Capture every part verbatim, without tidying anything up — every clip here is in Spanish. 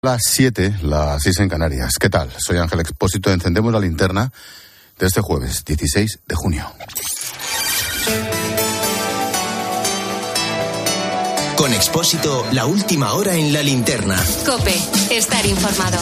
Las siete, las seis en Canarias. ¿Qué tal? Soy Ángel Expósito. Encendemos la linterna de este jueves, dieciséis de junio. Con Expósito, la última hora en la linterna. COPE, estar informado.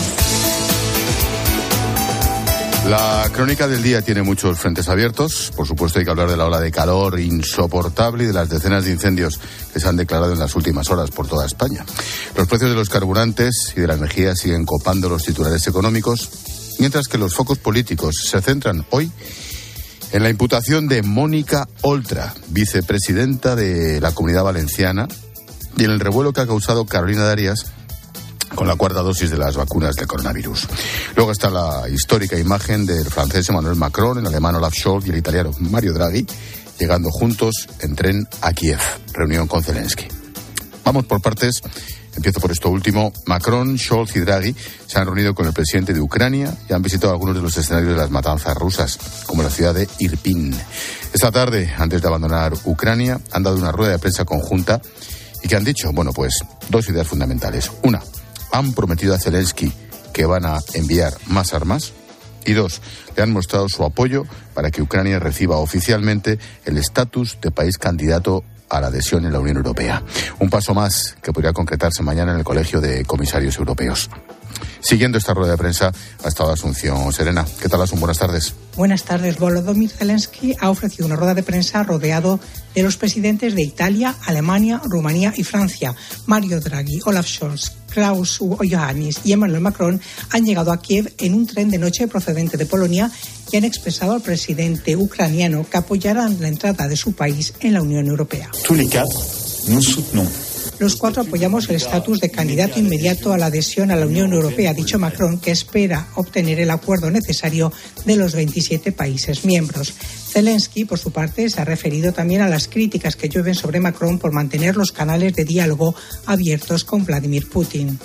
La crónica del día tiene muchos frentes abiertos. Por supuesto, hay que hablar de la ola de calor insoportable y de las decenas de incendios que se han declarado en las últimas horas por toda España. Los precios de los carburantes y de la energía siguen copando los titulares económicos, mientras que los focos políticos se centran hoy en la imputación de Mónica Oltra, vicepresidenta de la Comunidad Valenciana, y en el revuelo que ha causado Carolina Darias con la cuarta dosis de las vacunas del coronavirus. Luego está la histórica imagen del francés Emmanuel Macron, el alemán Olaf Scholz y el italiano Mario Draghi llegando juntos en tren a Kiev, reunión con Zelensky. Vamos por partes. Empiezo por esto último. Macron, Scholz y Draghi se han reunido con el presidente de Ucrania y han visitado algunos de los escenarios de las matanzas rusas, como la ciudad de Irpin. Esta tarde, antes de abandonar Ucrania, han dado una rueda de prensa conjunta y que han dicho, bueno, pues dos ideas fundamentales. Una, han prometido a Zelensky que van a enviar más armas. Y dos, le han mostrado su apoyo para que Ucrania reciba oficialmente el estatus de país candidato a la adhesión en la Unión Europea. Un paso más que podría concretarse mañana en el Colegio de Comisarios Europeos. Siguiendo esta rueda de prensa ha estado Asunción Serena. ¿Qué tal, Asun? Buenas tardes. Buenas tardes. Volodymyr Zelensky ha ofrecido una rueda de prensa rodeado de los presidentes de Italia, Alemania, Rumanía y Francia. Mario Draghi, Olaf Scholz, Klaus Iohannis y Emmanuel Macron han llegado a Kiev en un tren de noche procedente de Polonia y han expresado al presidente ucraniano que apoyarán la entrada de su país en la Unión Europea. Los cuatro apoyamos el estatus de candidato inmediato a la adhesión a la Unión Europea, ha dicho Macron, que espera obtener el acuerdo necesario de los veintisiete países miembros. Zelensky, por su parte, se ha referido también a las críticas que llueven sobre Macron por mantener los canales de diálogo abiertos con Vladimir Putin.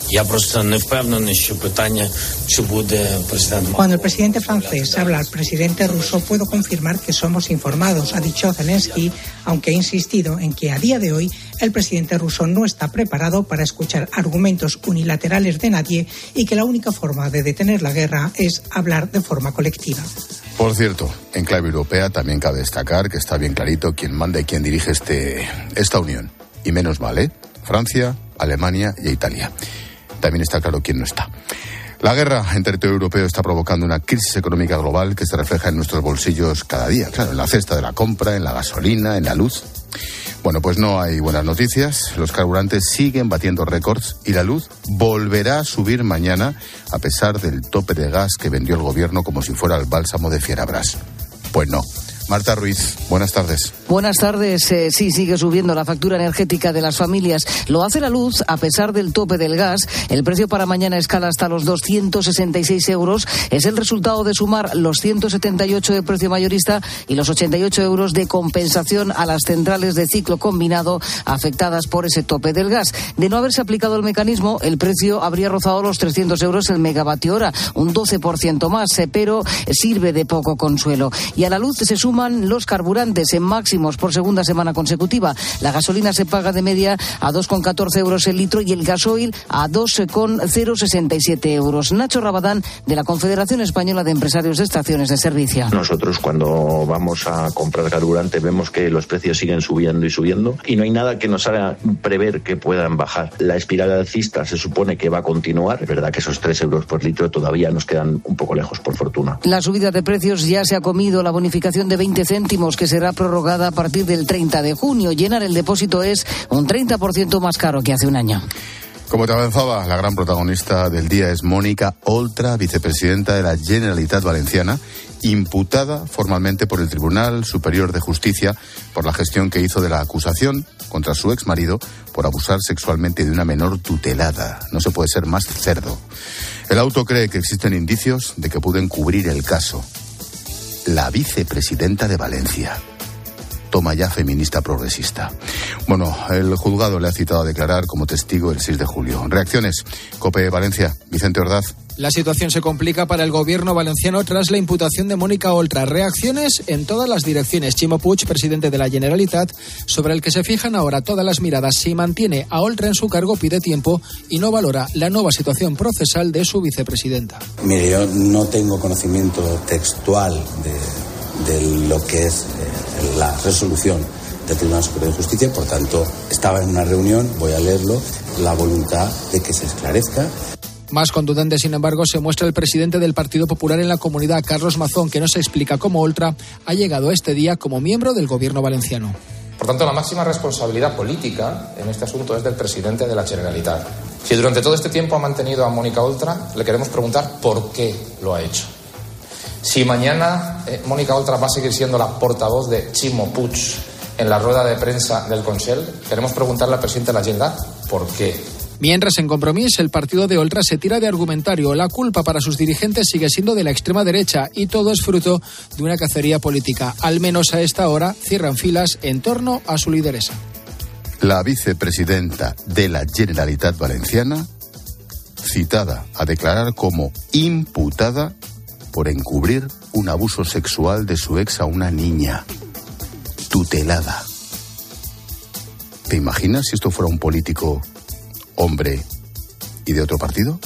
Cuando el presidente francés habla al presidente ruso, puedo confirmar que somos informados, ha dicho Zelensky, aunque ha insistido en que a día de hoy el presidente ruso no está preparado para escuchar argumentos unilaterales de nadie y que la única forma de detener la guerra es hablar de forma colectiva. Por cierto, en clave europea también cabe destacar que está bien clarito quién manda y quién dirige este, esta unión. Y menos mal, ¿eh? Francia, Alemania y Italia. También está claro quién no está. La guerra en territorio europeo está provocando una crisis económica global que se refleja en nuestros bolsillos cada día. Claro, en la cesta de la compra, en la gasolina, en la luz. Bueno, pues no hay buenas noticias. Los carburantes siguen batiendo récords y la luz volverá a subir mañana a pesar del tope de gas que vendió el gobierno como si fuera el bálsamo de Fierabras. Pues no. Marta Ruiz, buenas tardes. Buenas tardes. Eh, sí, sigue subiendo la factura energética de las familias. Lo hace la luz a pesar del tope del gas. El precio para mañana escala hasta los doscientos sesenta y seis euros. Es el resultado de sumar los ciento setenta y ocho de precio mayorista y los ochenta y ocho euros de compensación a las centrales de ciclo combinado afectadas por ese tope del gas. De no haberse aplicado el mecanismo, el precio habría rozado los trescientos euros el megavatio hora, un doce por ciento más, eh, pero sirve de poco consuelo. Y a la luz se suma los carburantes en máximos por segunda semana consecutiva. La gasolina se paga de media a dos con catorce euros el litro y el gasoil a dos con sesenta y siete euros. Nacho Rabadán, de la Confederación Española de Empresarios de Estaciones de Servicio. Nosotros cuando vamos a comprar carburante vemos que los precios siguen subiendo y subiendo y no hay nada que nos haga prever que puedan bajar. La espiral alcista se supone que va a continuar. Es verdad que esos tres euros por litro todavía nos quedan un poco lejos, por fortuna. La subida de precios ya se ha comido la bonificación de veinte céntimos que será prorrogada a partir del treinta de junio. Llenar el depósito es un treinta por ciento más caro que hace un año. Como te avanzaba, la gran protagonista del día es Mónica Oltra, vicepresidenta de la Generalitat Valenciana, imputada formalmente por el Tribunal Superior de Justicia por la gestión que hizo de la acusación contra su exmarido por abusar sexualmente de una menor tutelada. No se puede ser más cerdo. El auto cree que existen indicios de que pueden cubrir el caso. La vicepresidenta de Valencia. Toma ya, feminista progresista. Bueno, el juzgado le ha citado a declarar como testigo el seis de julio. Reacciones. COPE Valencia, Vicente Ordaz. La situación se complica para el gobierno valenciano tras la imputación de Mónica Oltra. Reacciones en todas las direcciones. Chimo Puig, presidente de la Generalitat, sobre el que se fijan ahora todas las miradas. Si mantiene a Oltra en su cargo, pide tiempo y no valora la nueva situación procesal de su vicepresidenta. Mire, yo no tengo conocimiento textual de, de lo que es eh, la resolución del Tribunal Superior de Justicia, por tanto, estaba en una reunión, voy a leerlo, la voluntad de que se esclarezca. Más contundente, sin embargo, se muestra el presidente del Partido Popular en la Comunidad, Carlos Mazón, que no se explica cómo Oltra ha llegado este día como miembro del gobierno valenciano. Por tanto, la máxima responsabilidad política en este asunto es del presidente de la Generalitat. Si durante todo este tiempo ha mantenido a Mónica Oltra, le queremos preguntar por qué lo ha hecho. Si mañana eh, Mónica Oltra va a seguir siendo la portavoz de Chimo Puig en la rueda de prensa del Consell, queremos preguntarle al presidente de la Generalitat por qué. Mientras, en Compromís, el partido de Oltra se tira de argumentario. La culpa para sus dirigentes sigue siendo de la extrema derecha y todo es fruto de una cacería política. Al menos a esta hora cierran filas en torno a su lideresa. La vicepresidenta de la Generalitat Valenciana, citada a declarar como imputada por encubrir un abuso sexual de su ex a una niña tutelada. ¿Te imaginas si esto fuera un político hombre y de otro partido?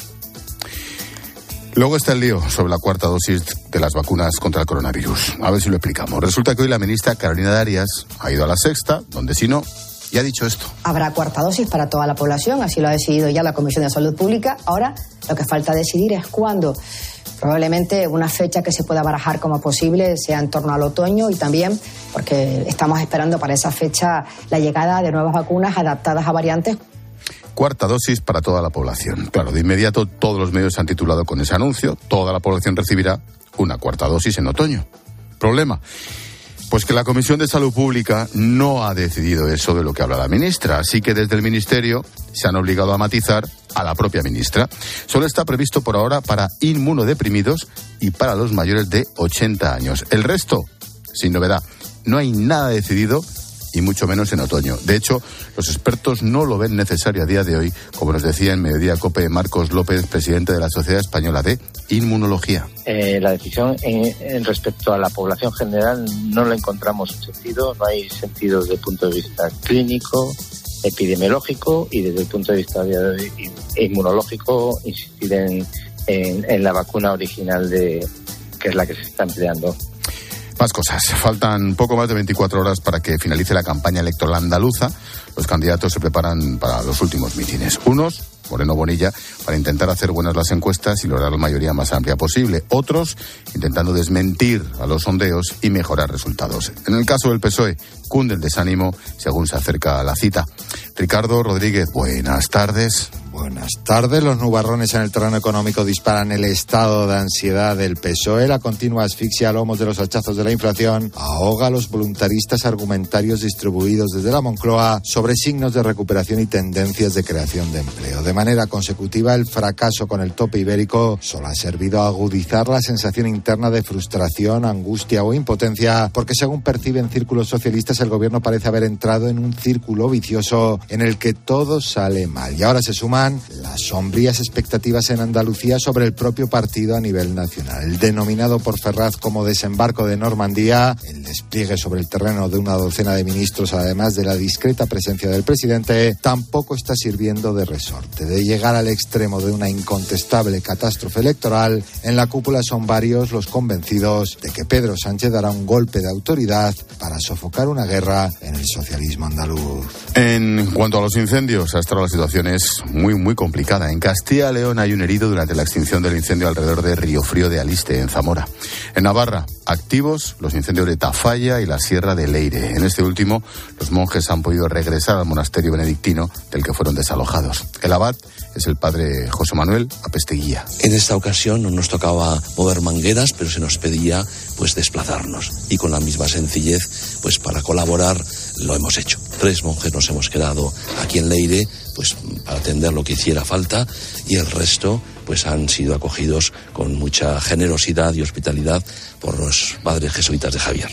Luego está el lío sobre la cuarta dosis de las vacunas contra el coronavirus. A ver si lo explicamos. Resulta que hoy la ministra Carolina Darias ha ido a la Sexta, donde si no, y ha dicho esto. Habrá cuarta dosis para toda la población, así lo ha decidido ya la Comisión de Salud Pública. Ahora lo que falta decidir es cuándo. Probablemente una fecha que se pueda barajar como posible sea en torno al otoño y también porque estamos esperando para esa fecha la llegada de nuevas vacunas adaptadas a variantes. Cuarta dosis para toda la población. Claro, de inmediato todos los medios se han titulado con ese anuncio. Toda la población recibirá una cuarta dosis en otoño. ¿Problema? Pues que la Comisión de Salud Pública no ha decidido eso de lo que habla la ministra. Así que desde el Ministerio se han obligado a matizar a la propia ministra. Solo está previsto por ahora para inmunodeprimidos y para los mayores de ochenta años. El resto, sin novedad. No hay nada decidido y mucho menos en otoño. De hecho, los expertos no lo ven necesario a día de hoy, como nos decía en Mediodía COPE Marcos López, presidente de la Sociedad Española de Inmunología. Eh, la decisión en, en respecto a la población general no la encontramos en sentido, no hay sentido desde el punto de vista clínico, epidemiológico y desde el punto de vista de, inmunológico insistir en, en, en la vacuna original de que es la que se está empleando. Más cosas. Faltan poco más de veinticuatro horas para que finalice la campaña electoral andaluza. Los candidatos se preparan para los últimos mítines. Unos, Moreno Bonilla, para intentar hacer buenas las encuestas y lograr la mayoría más amplia posible. Otros, intentando desmentir a los sondeos y mejorar resultados. En el caso del P S O E, cunde el desánimo según se acerca a la cita. Ricardo Rodríguez, buenas tardes. Buenas tardes. Los nubarrones en el terreno económico disparan el estado de ansiedad del P S O E. La continua asfixia a lomos de los hachazos de la inflación ahoga a los voluntaristas argumentarios distribuidos desde la Moncloa sobre signos de recuperación y tendencias de creación de empleo. De manera consecutiva, el fracaso con el tope ibérico solo ha servido a agudizar la sensación interna de frustración, angustia o impotencia, porque según perciben círculos socialistas, el gobierno parece haber entrado en un círculo vicioso en el que todo sale mal. Y ahora se suman las sombrías expectativas en Andalucía sobre el propio partido a nivel nacional. El denominado por Ferraz como desembarco de Normandía, el despliegue sobre el terreno de una docena de ministros, además de la discreta presencia del presidente, tampoco está sirviendo de resorte. De llegar al extremo de una incontestable catástrofe electoral, en la cúpula son varios los convencidos de que Pedro Sánchez dará un golpe de autoridad para sofocar una guerra en el socialismo andaluz. En cuanto a los incendios, hasta ahora la situación es muy, muy complicada. En Castilla y León hay un herido durante la extinción del incendio alrededor de Riofrío de Aliste, en Zamora. En Navarra, activos los incendios de Tafalla y la Sierra de Leire. En este último, los monjes han podido regresar al monasterio benedictino del que fueron desalojados. El abad es el padre José Manuel Apesteguía. En esta ocasión no nos tocaba mover mangueras, pero se nos pedía pues desplazarnos. Y con la misma sencillez, pues para colaborar, lo hemos hecho. Tres monjes nos hemos quedado aquí en Leire, pues para atender lo que hiciera falta, y el resto pues han sido acogidos con mucha generosidad y hospitalidad por los padres jesuitas de Javier.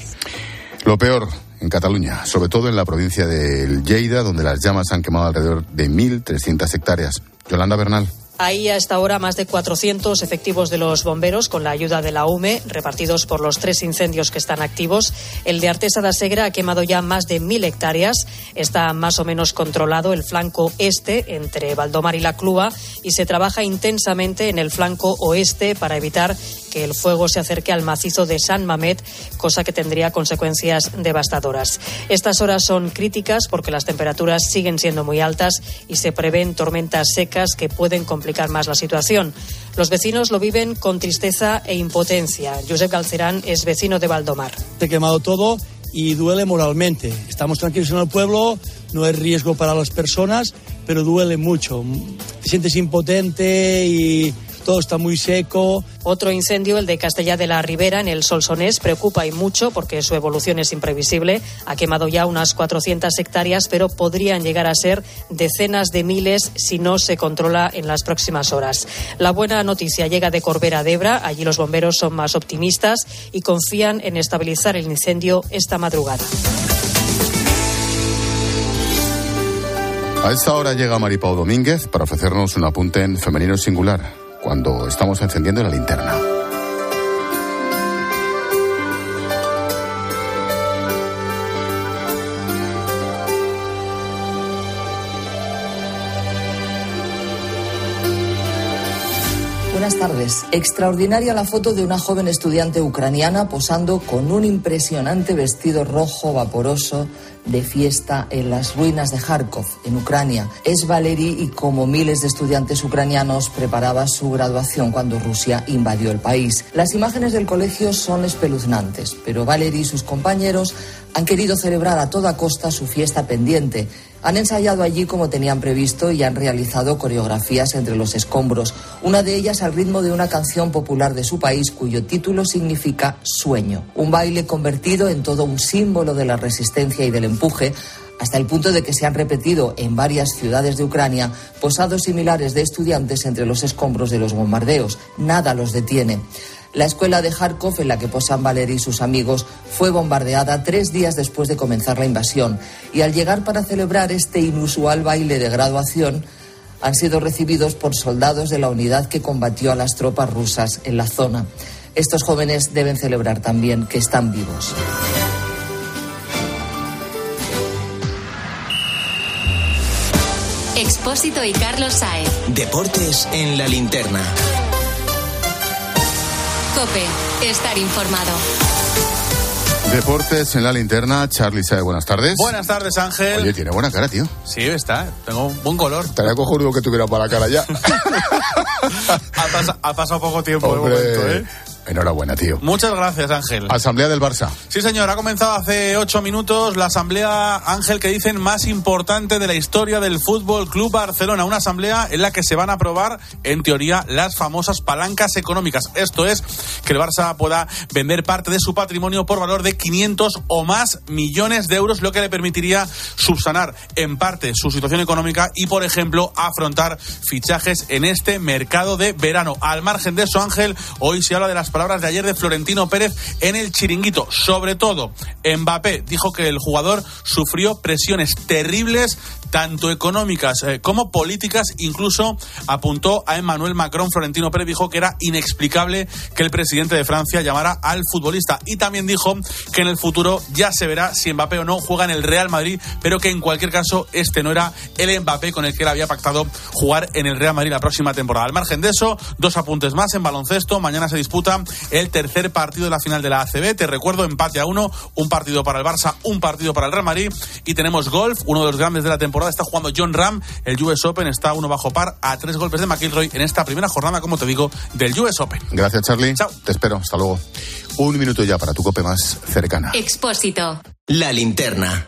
Lo peor en Cataluña, sobre todo en la provincia del Lleida, donde las llamas han quemado alrededor de mil trescientas hectáreas. Yolanda Bernal. Hay a esta hora más de cuatrocientos efectivos de los bomberos con la ayuda de la U M E repartidos por los tres incendios que están activos. El de Artesa da Segre ha quemado ya más de mil hectáreas. Está más o menos controlado el flanco este entre Valdomar y La Clua y se trabaja intensamente en el flanco oeste para evitar que el fuego se acerque al macizo de San Mamet, cosa que tendría consecuencias devastadoras. Estas horas son críticas porque las temperaturas siguen siendo muy altas y se prevén tormentas secas que pueden complicar más la situación. Los vecinos lo viven con tristeza e impotencia. Josep Galcerán es vecino de Valdomar. Se ha quemado todo y duele moralmente. Estamos tranquilos en el pueblo, no hay riesgo para las personas, pero duele mucho. Te sientes impotente y todo está muy seco. Otro incendio, el de Castellá de la Ribera, en el Solsonés, preocupa y mucho porque su evolución es imprevisible. Ha quemado ya unas cuatrocientas hectáreas, pero podrían llegar a ser decenas de miles si no se controla en las próximas horas. La buena noticia llega de Corbera d'Ebre. Allí los bomberos son más optimistas y confían en estabilizar el incendio esta madrugada. A esta hora llega Maripau Domínguez para ofrecernos un apunte en femenino singular, cuando estamos encendiendo la linterna. Buenas tardes. Extraordinaria la foto de una joven estudiante ucraniana posando con un impresionante vestido rojo vaporoso de fiesta en las ruinas de Kharkov, en Ucrania. Es Valery y, como miles de estudiantes ucranianos, preparaba su graduación cuando Rusia invadió el país. Las imágenes del colegio son espeluznantes, pero Valery y sus compañeros han querido celebrar a toda costa su fiesta pendiente. Han ensayado allí como tenían previsto y han realizado coreografías entre los escombros, una de ellas al ritmo de una canción popular de su país cuyo título significa Sueño. Un baile convertido en todo un símbolo de la resistencia y del empuje, hasta el punto de que se han repetido en varias ciudades de Ucrania posados similares de estudiantes entre los escombros de los bombardeos. Nada los detiene. La escuela de Kharkov, en la que posan Valery y sus amigos, fue bombardeada tres días después de comenzar la invasión. Y al llegar para celebrar este inusual baile de graduación, han sido recibidos por soldados de la unidad que combatió a las tropas rusas en la zona. Estos jóvenes deben celebrar también que están vivos. Expósito y Carlos Saez. Deportes en la linterna. COPE, estar informado. Deportes en la linterna. Charly Saez, buenas tardes. Buenas tardes, Ángel. Oye, tiene buena cara, tío. Sí, está. Tengo un buen color. Estaría cojonudo que tuviera para la cara ya. ha, pas- ha pasado poco tiempo Hombre, de momento, ¿eh? Enhorabuena, tío. Muchas gracias, Ángel. Asamblea del Barça. Sí, señor, ha comenzado hace ocho minutos la asamblea, Ángel, que dicen más importante de la historia del Fútbol Club Barcelona. Una asamblea en la que se van a aprobar, en teoría, las famosas palancas económicas. Esto es, que el Barça pueda vender parte de su patrimonio por valor de quinientos o más millones de euros, lo que le permitiría subsanar en parte su situación económica y, por ejemplo, afrontar fichajes en este mercado de verano. Al margen de eso, Ángel, hoy se habla de las palabras de ayer de Florentino Pérez en el Chiringuito. Sobre todo, Mbappé dijo que el jugador sufrió presiones terribles, tanto económicas eh, como políticas. Incluso apuntó a Emmanuel Macron. Florentino Pérez dijo que era inexplicable que el presidente de Francia llamara al futbolista. Y también dijo que en el futuro ya se verá si Mbappé o no juega en el Real Madrid, pero que en cualquier caso este no era el Mbappé con el que él había pactado jugar en el Real Madrid la próxima temporada. Al margen de eso, dos apuntes más en baloncesto. Mañana se disputa el tercer partido de la final de la A C B. Te recuerdo, empate a uno, un partido para el Barça, un partido para el Real Madrid. Y tenemos golf, uno de los grandes de la temporada. Está jugando Jon Rahm, el U S Open, está uno bajo par a tres golpes de McIlroy en esta primera jornada, como te digo, del U S Open. Gracias, Charly. Chao. Te espero, hasta luego. Un minuto ya para tu COPE más cercana. Expósito. La linterna.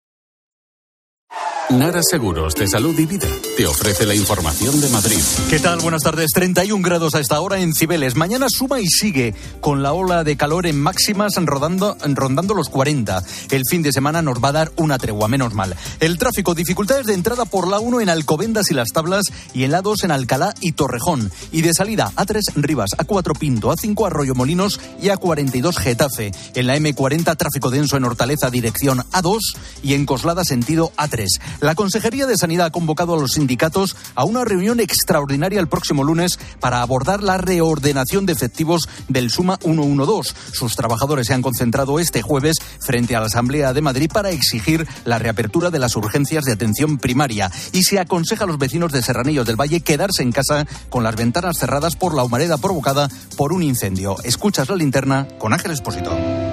Nara Seguros de Salud y Vida te ofrece la información de Madrid. ¿Qué tal? Buenas tardes. treinta y un grados a esta hora en Cibeles. Mañana suma y sigue con la ola de calor en máximas rodando, rondando los cuarenta. El fin de semana nos va a dar una tregua, menos mal. El tráfico, dificultades de entrada por la uno en Alcobendas y Las Tablas y en la dos en Alcalá y Torrejón. Y de salida A tres Rivas, A cuatro Pinto, A cinco Arroyo Molinos y A cuarenta y dos Getafe. En la eme cuarenta tráfico denso en Hortaleza dirección A dos y en Coslada sentido A tres. La Consejería de Sanidad ha convocado a los sindicatos sindicatos a una reunión extraordinaria el próximo lunes para abordar la reordenación de efectivos del Suma ciento doce. Sus trabajadores se han concentrado este jueves frente a la Asamblea de Madrid para exigir la reapertura de las urgencias de atención primaria y se aconseja a los vecinos de Serranillos del Valle quedarse en casa con las ventanas cerradas por la humareda provocada por un incendio. Escuchas La Linterna con Ángel Expósito.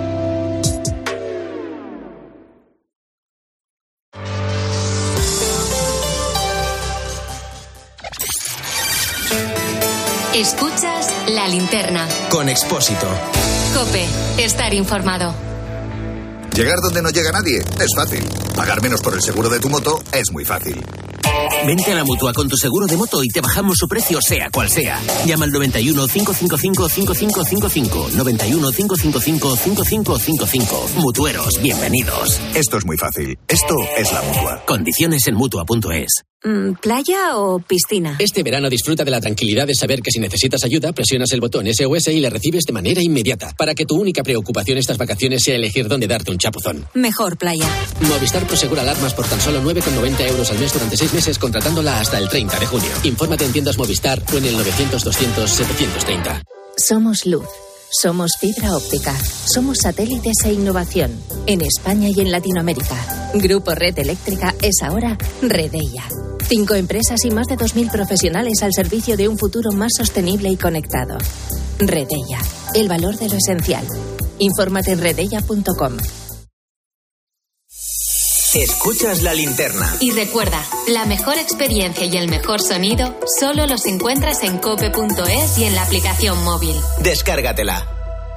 Escuchas La Linterna con Expósito. COPE, estar informado. Llegar donde no llega nadie es fácil. Pagar menos por el seguro de tu moto es muy fácil. Vente a la Mutua con tu seguro de moto y te bajamos su precio sea cual sea. Llama al noventa y uno, cinco cinco cinco, cinco cinco cinco cinco. noventa y uno, cinco cinco cinco, cinco cinco cinco cinco. Mutueros, bienvenidos. Esto es muy fácil. Esto es la Mutua. Condiciones en Mutua punto es. ¿Playa o piscina? Este verano disfruta de la tranquilidad de saber que si necesitas ayuda, presionas el botón S O S y le recibes de manera inmediata, para que tu única preocupación estas vacaciones sea elegir dónde darte un chapuzón. Mejor playa. Movistar Prosegura alarmas por tan solo nueve con noventa euros al mes durante seis meses, contratándola hasta el treinta de junio. Infórmate en tiendas Movistar o en el novecientos, doscientos, setecientos treinta. Somos luz. Somos fibra óptica. Somos satélites e innovación. En España y en Latinoamérica. Grupo Red Eléctrica es ahora Redeia. Cinco empresas y más de dos mil profesionales al servicio de un futuro más sostenible y conectado. Redeia. El valor de lo esencial. Infórmate en redeia punto com. Escuchas La Linterna. Y recuerda, la mejor experiencia y el mejor sonido solo los encuentras en cope punto es y en la aplicación móvil. Descárgatela.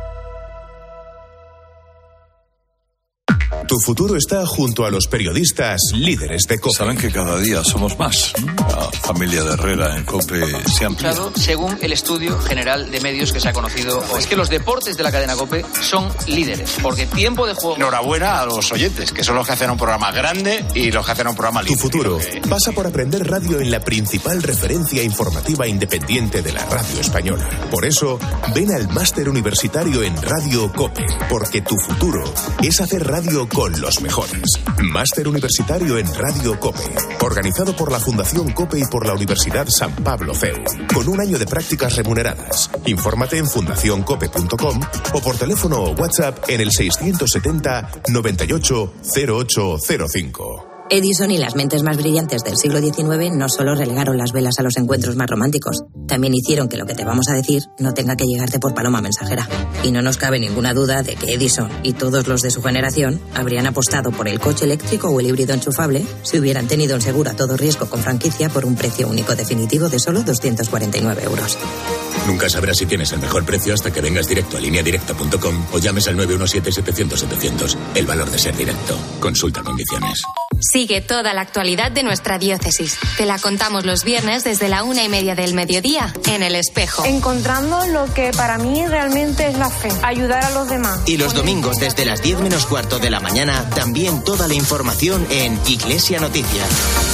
Tu futuro está junto a los periodistas líderes de COPE. Saben que cada día somos más. La familia de Herrera en COPE se amplía. Según el estudio general de medios que se ha conocido hoy, es que los deportes de la cadena COPE son líderes, porque tiempo de juego... Enhorabuena a los oyentes, que son los que hacen un programa grande y los que hacen un programa líder. Tu futuro pasa por aprender radio en la principal referencia informativa independiente de la radio española. Por eso, ven al máster universitario en Radio COPE, porque tu futuro es hacer radio con los mejores. Máster universitario en Radio COPE, organizado por la Fundación COPE y por la Universidad San Pablo C E U, con un año de prácticas remuneradas. Infórmate en fundación cope punto com o por teléfono o WhatsApp en el seiscientos setenta, noventa y ocho, cero ocho cero cinco. Edison y las mentes más brillantes del siglo diecinueve no solo relegaron las velas a los encuentros más románticos, también hicieron que lo que te vamos a decir no tenga que llegarte por paloma mensajera. Y no nos cabe ninguna duda de que Edison y todos los de su generación habrían apostado por el coche eléctrico o el híbrido enchufable si hubieran tenido un seguro a todo riesgo con franquicia por un precio único definitivo de solo doscientos cuarenta y nueve euros. Nunca sabrás si tienes el mejor precio hasta que vengas directo a línea directa punto com o llames al nueve uno siete, setecientos, setecientos. El valor de ser directo. Consulta condiciones. Sigue toda la actualidad de nuestra diócesis. Te la contamos los viernes desde la una y media del mediodía en El Espejo. Encontrando lo que para mí realmente es la fe, ayudar a los demás. Y los domingos desde las diez menos cuarto de la mañana, también toda la información en Iglesia Noticias.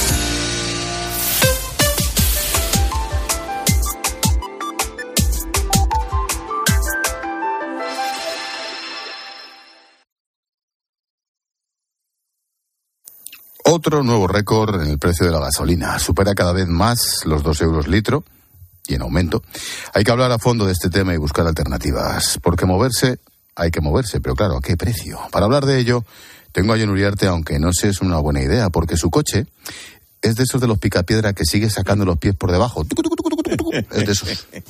Otro nuevo récord en el precio de la gasolina. Supera cada vez más los dos euros litro y en aumento. Hay que hablar a fondo de este tema y buscar alternativas. Porque moverse, hay que moverse, pero claro, ¿a qué precio? Para hablar de ello, tengo a Jon Uriarte, aunque no sé, es una buena idea, porque su coche es de esos de los picapiedra que sigue sacando los pies por debajo. Es de esos.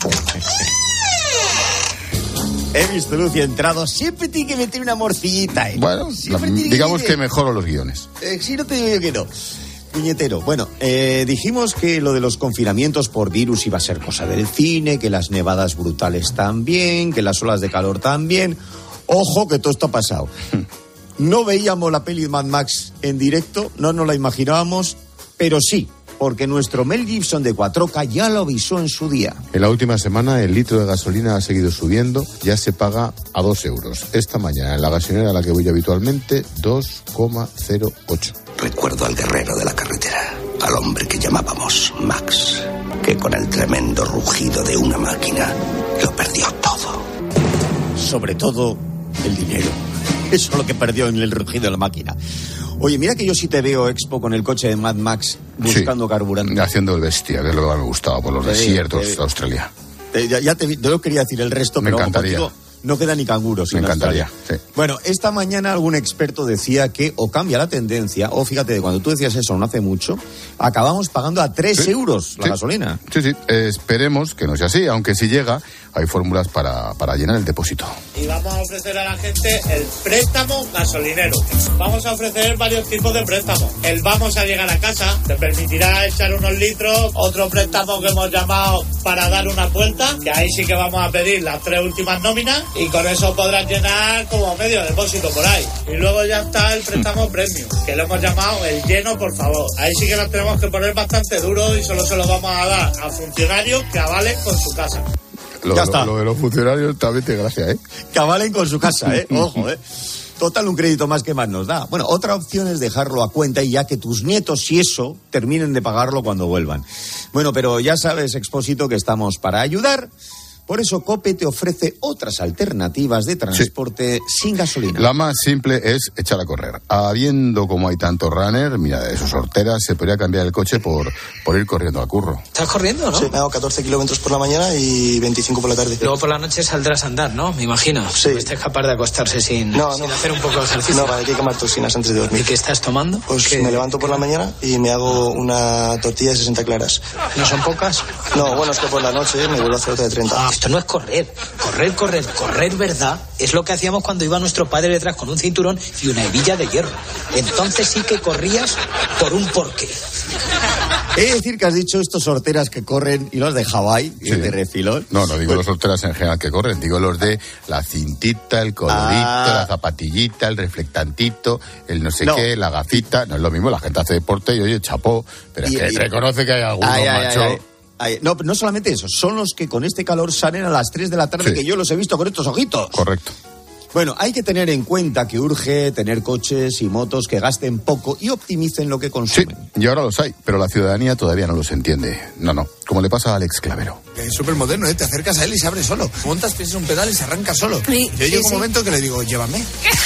He visto luz y entrado. Siempre tiene que meter una morcillita, ¿eh? Bueno, la, digamos que, que mejoro los guiones. Eh, si no te digo yo que no. Puñetero. Bueno, eh, dijimos que lo de los confinamientos por virus iba a ser cosa del cine, que las nevadas brutales también, que las olas de calor también. Ojo, que todo esto ha pasado. No veíamos la peli de Mad Max en directo, no nos la imaginábamos, pero sí, porque nuestro Mel Gibson de cuatro K ya lo avisó en su día. En la última semana el litro de gasolina ha seguido subiendo, ya se paga a dos euros. Esta mañana en la gasolinera a la que voy habitualmente, dos coma cero ocho. Recuerdo al guerrero de la carretera, al hombre que llamábamos Max, que con el tremendo rugido de una máquina lo perdió todo. Sobre todo el dinero. Eso es lo que perdió en el rugido de la máquina. Oye, mira que yo sí te veo, Expo, con el coche de Mad Max buscando sí, carburante. Haciendo el bestia, que es lo que más me gustaba, por los te desiertos de Australia. Te, ya, ya te vi, yo quería decir el resto, me pero encantaría. Contigo no queda ni canguros. Me encantaría, sí. Bueno, esta mañana algún experto decía que o cambia la tendencia, o fíjate, cuando tú decías eso no hace mucho, acabamos pagando a tres sí, euros la sí, gasolina. Sí, sí, eh, esperemos que no sea así, aunque si llega, hay fórmulas para, para llenar el depósito. Y vamos a ofrecer a la gente el préstamo gasolinero. Vamos a ofrecer varios tipos de préstamos. El vamos a llegar a casa, te permitirá echar unos litros. Otro préstamo que hemos llamado para dar una vuelta, que ahí sí que vamos a pedir las tres últimas nóminas y con eso podrás llenar como medio depósito por ahí. Y luego ya está el préstamo premium, que lo hemos llamado el lleno por favor. Ahí sí que nos tenemos que poner bastante duro y solo se lo vamos a dar a funcionarios que avalen con su casa. Lo, ya está. Lo, lo de los funcionarios también te gracia, ¿eh? Que avalen con su casa, ¿eh? Ojo, ¿eh? Total, un crédito más que más nos da. Bueno, otra opción es dejarlo a cuenta y ya que tus nietos, si eso, terminen de pagarlo cuando vuelvan. Bueno, pero ya sabes, Expósito, que estamos para ayudar. Por eso COPE te ofrece otras alternativas de transporte sí. sin gasolina. La más simple es echar a correr. Habiendo como hay tanto runner, mira, esos horteras, se podría cambiar el coche por, por ir corriendo al curro. ¿Estás corriendo, no? Sí, me hago catorce kilómetros por la mañana y veinticinco por la tarde. Luego por la noche saldrás a andar, ¿no? Me imagino. Sí. Estés capaz de acostarse sin, no, sin no. hacer un poco de ejercicio. No, hay que quemar toxinas antes de dormir. ¿Y qué estás tomando? Pues ¿Qué? Me levanto por la mañana y me hago una tortilla de sesenta claras. ¿No son pocas? No, bueno, es que por la noche me vuelvo a hacer otra de treinta. Ah, esto no es correr. Correr, correr, correr, ¿verdad? Es lo que hacíamos cuando iba nuestro padre detrás con un cinturón y una hebilla de hierro. Entonces sí que corrías por un porqué. Es decir que has dicho estos horteras que corren y los de Hawái, sí. de refilón. No, no digo pues... los horteras en general que corren, digo los de la cintita, el colorito, ah. la zapatillita, el reflectantito, el no sé no. qué, la gafita. No es lo mismo, la gente hace deporte y oye, chapó, pero y, es que y... reconoce que hay algunos, ay, macho. Ay, ay, ay. Ay, no, no solamente eso, son los que con este calor salen a las tres de la tarde, sí. que yo los he visto con estos ojitos. Correcto. Bueno, hay que tener en cuenta que urge tener coches y motos que gasten poco y optimicen lo que consumen. Sí, y ahora los hay, pero la ciudadanía todavía no los entiende. No, no, como le pasa a Alex Clavero. Es súper moderno, ¿eh? Te acercas a él y se abre solo. Montas, pisas un pedal y se arranca solo. Sí, Yo sí, llego sí. un momento que le digo, llévame.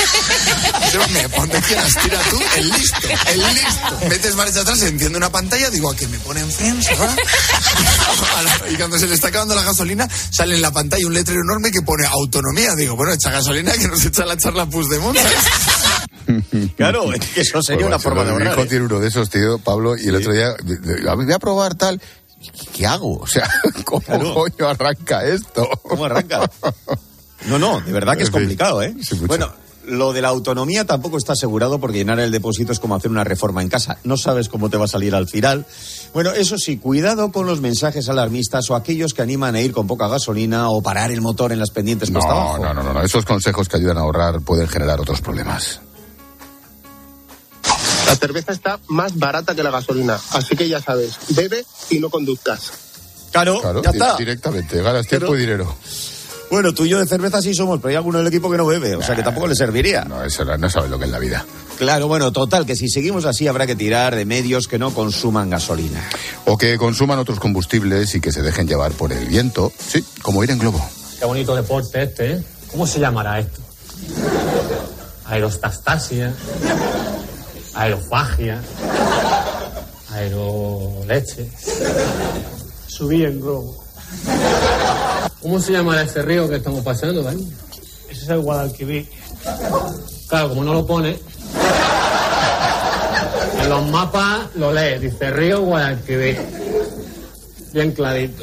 Llévame, donde quieras, tira tú, el listo, el listo. Metes marcha atrás, enciende una pantalla, digo, ¿a qué me ponen friends, ¿verdad? Y cuando se le está acabando la gasolina, sale en la pantalla un letrero enorme que pone autonomía. Digo, bueno, echa gasolina que nos echa la charla Puigdemont, ¿sabes? Claro, es que eso sería bueno, una forma de ahorrar. Mi hijo ¿eh? tiene uno de esos, tío, Pablo, y el sí. otro día, voy a probar tal. ¿Qué hago? O sea, ¿cómo claro. coño arranca esto? ¿Cómo arranca? No, no, de verdad que es complicado, ¿eh? Sí, bueno, lo de la autonomía tampoco está asegurado porque llenar el depósito es como hacer una reforma en casa. No sabes cómo te va a salir al final. Bueno, eso sí, cuidado con los mensajes alarmistas o aquellos que animan a ir con poca gasolina o parar el motor en las pendientes no, cuesta abajo. No, no, no, no. Esos consejos que ayudan a ahorrar pueden generar otros problemas. La cerveza está más barata que la gasolina, así que ya sabes, bebe y no conduzcas. Claro, claro ya está. Directamente, ganas tiempo claro. y dinero. Bueno, tú y yo de cerveza sí somos, pero hay alguno del equipo que no bebe, o sea que tampoco le serviría. No, eso no sabes lo que es la vida. Claro, bueno, total, que si seguimos así habrá que tirar de medios que no consuman gasolina. O que consuman otros combustibles y que se dejen llevar por el viento, sí, como ir en globo. Qué bonito deporte este, ¿eh? ¿Cómo se llamará esto? Aerostastasia, aerofagia, aeroleche. Subí en globo. ¿Cómo se llamará ese río que estamos pasando, Dani? Ese es el Guadalquivir. Claro, como no lo pone, en los mapas lo lees, dice río Guadalquivir. Bien clarito.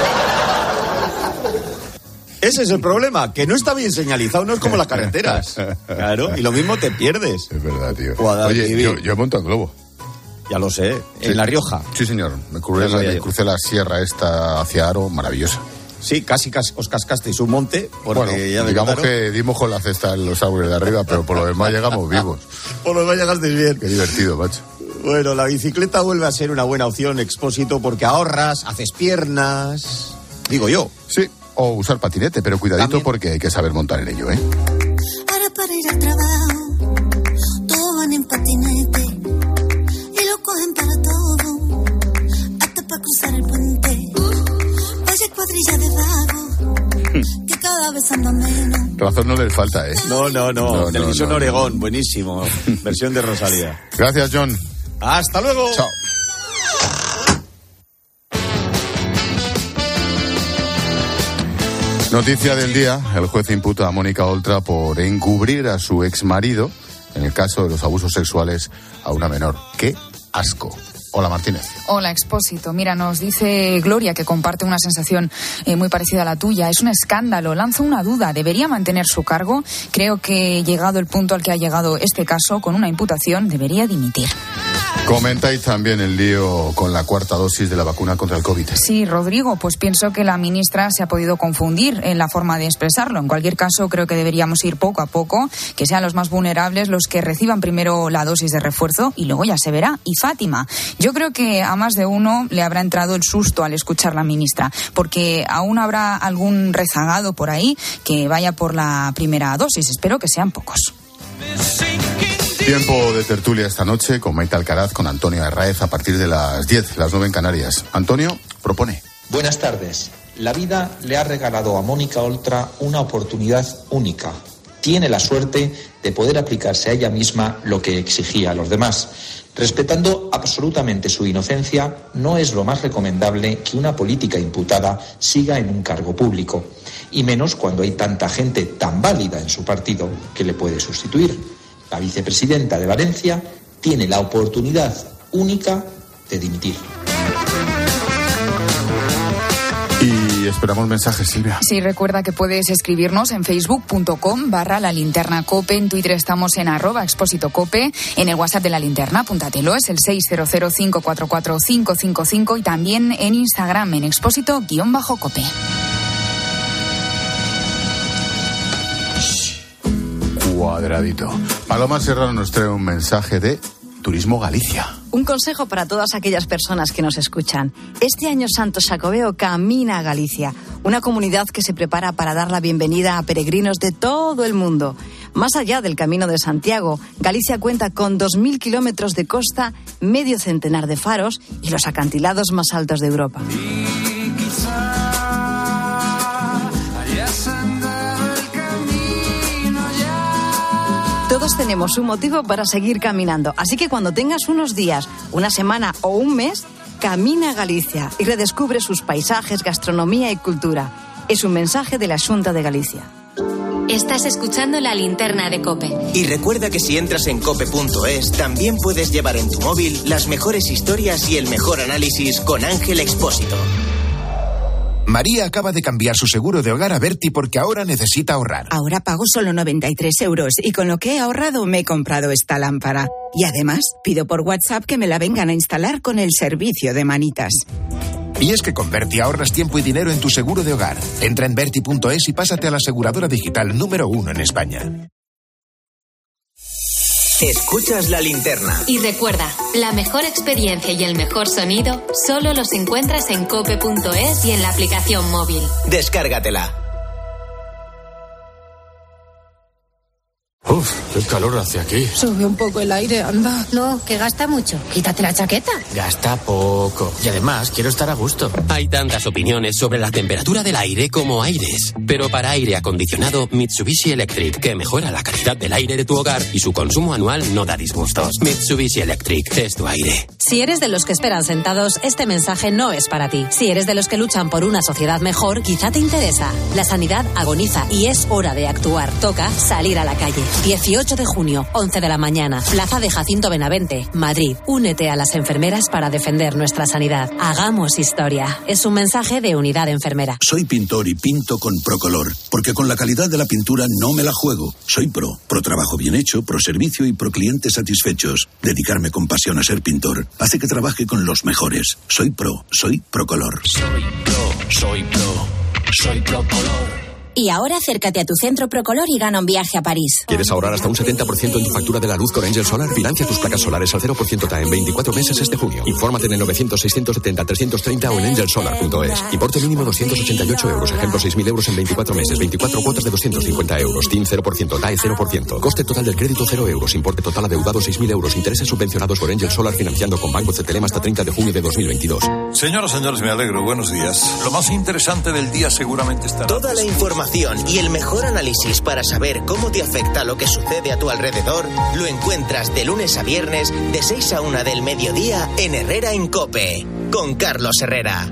Ese es el problema, que no está bien señalizado, no es como las carreteras. Claro, y lo mismo te pierdes. Es verdad, tío. Oye, yo, yo he montado en globo. Ya lo sé, sí. en La Rioja. Sí, señor. Me crucé, la, me crucé la sierra esta hacia Aro, maravillosa. Sí, casi, casi os cascasteis un monte. Porque bueno, ya digamos que dimos con la cesta en los árboles de arriba, pero por lo demás llegamos vivos. Por lo demás llegasteis bien. Qué divertido, macho. Bueno, la bicicleta vuelve a ser una buena opción, Expósito, porque ahorras, haces piernas, digo yo. Sí, o usar patinete, pero cuidadito también, porque hay que saber montar en ello, ¿eh? Ahora para ir al trabajo, todos van en patinete y lo cogen para todo, hasta para cruzar el puente. Vaya cuadrilla de vagos, que cada vez anda menos. Razón no les falta, ¿eh? No, no, no. No, Televisión no, no, Oregón, no. buenísimo. Versión de Rosalía. Gracias, John. Hasta luego. Chao. Noticia del día. El juez imputa a Mónica Oltra por encubrir a su exmarido en el caso de los abusos sexuales a una menor. ¡Qué asco! Hola, Martínez. Hola, Expósito. Mira, nos dice Gloria que comparte una sensación eh, muy parecida a la tuya. Es un escándalo. Lanzo una duda. ¿Debería mantener su cargo? Creo que, llegado el punto al que ha llegado este caso, con una imputación, debería dimitir. Comentáis también el lío con la cuarta dosis de la vacuna contra el COVID. Sí, Rodrigo, pues pienso que la ministra se ha podido confundir en la forma de expresarlo. En cualquier caso, creo que deberíamos ir poco a poco, que sean los más vulnerables los que reciban primero la dosis de refuerzo y luego ya se verá. Y Fátima, yo creo que a más de uno le habrá entrado el susto al escuchar la ministra, porque aún habrá algún rezagado por ahí que vaya por la primera dosis. Espero que sean pocos. Tiempo de tertulia esta noche con Maite Alcaraz, con Antonio Arraez a partir de las diez, las nueve en Canarias. Antonio propone. Buenas tardes. La vida le ha regalado a Mónica Oltra una oportunidad única. Tiene la suerte de poder aplicarse a ella misma lo que exigía a los demás. Respetando absolutamente su inocencia, no es lo más recomendable que una política imputada siga en un cargo público, y menos cuando hay tanta gente tan válida en su partido que le puede sustituir. La vicepresidenta de Valencia tiene la oportunidad única de dimitir. Y esperamos mensajes, Silvia. Sí, recuerda que puedes escribirnos en facebook.com barra la linterna cope, en Twitter estamos en arroba expósito cope, en el WhatsApp de la linterna, apúntatelo, es el seis cero cero cinco cuatro cuatro cinco cinco cinco, y también en Instagram en expósito guión bajo cope. Cuadradito. Paloma Serrano nos trae un mensaje de Turismo Galicia. Un consejo para todas aquellas personas que nos escuchan. Este año Santo Xacobeo camina a Galicia, una comunidad que se prepara para dar la bienvenida a peregrinos de todo el mundo. Más allá del Camino de Santiago, Galicia cuenta con dos mil kilómetros de costa, medio centenar de faros y los acantilados más altos de Europa. Todos tenemos un motivo para seguir caminando, así que cuando tengas unos días, una semana o un mes, camina a Galicia y redescubre sus paisajes, gastronomía y cultura. Es un mensaje de la Xunta de Galicia. Estás escuchando La Linterna de COPE. Y recuerda que si entras en cope punto es, también puedes llevar en tu móvil las mejores historias y el mejor análisis con Ángel Expósito. María acaba de cambiar su seguro de hogar a Berti porque ahora necesita ahorrar. Ahora pago solo noventa y tres euros y con lo que he ahorrado me he comprado esta lámpara. Y además pido por WhatsApp que me la vengan a instalar con el servicio de manitas. Y es que con Berti ahorras tiempo y dinero en tu seguro de hogar. Entra en berti punto es y pásate a la aseguradora digital número uno en España. Escuchas La Linterna. Y recuerda, la mejor experiencia y el mejor sonido solo los encuentras en cope punto es y en la aplicación móvil. Descárgatela. Uf, qué calor hace aquí. Sube un poco el aire, anda. No, que gasta mucho. Quítate la chaqueta. Gasta poco. Y además, quiero estar a gusto. Hay tantas opiniones sobre la temperatura del aire como aires. Pero para aire acondicionado, Mitsubishi Electric, que mejora la calidad del aire de tu hogar y su consumo anual no da disgustos. Mitsubishi Electric es tu aire. Si eres de los que esperan sentados, este mensaje no es para ti. Si eres de los que luchan por una sociedad mejor, quizá te interesa. La sanidad agoniza y es hora de actuar. Toca salir a la calle. dieciocho de junio, once de la mañana, Plaza de Jacinto Benavente, Madrid. Únete a las enfermeras para defender nuestra sanidad. Hagamos historia. Es un mensaje de Unidad Enfermera. Soy pintor y pinto con Procolor, porque con la calidad de la pintura no me la juego. Soy pro. Pro trabajo bien hecho, pro servicio y pro clientes satisfechos. Dedicarme con pasión a ser pintor hace que trabaje con los mejores. Soy pro. Soy Procolor. Soy pro. Soy pro. Soy Procolor. Y ahora acércate a tu centro Procolor y gana un viaje a París. ¿Quieres ahorrar hasta un setenta por ciento en tu factura de la luz con Angel Solar? Financia tus placas solares al cero por ciento T A E en veinticuatro meses este junio. Infórmate en el novecientos, seiscientos setenta, trescientos treinta o en angel solar punto es. Importe mínimo doscientos ochenta y ocho euros. Ejemplo, seis mil euros en veinticuatro meses. veinticuatro cuotas de doscientos cincuenta euros. T I N cero por ciento, T A E cero por ciento. Coste total del crédito cero euros. Importe total adeudado seis mil euros. Intereses subvencionados por Angel Solar financiando con Banco Cetelem hasta treinta de junio de dos mil veintidós. Señoras, señores, me alegro. Buenos días. Lo más interesante del día seguramente estará... Toda la información información y el mejor análisis para saber cómo te afecta lo que sucede a tu alrededor lo encuentras de lunes a viernes de seis a una del mediodía en Herrera en COPE, con Carlos Herrera.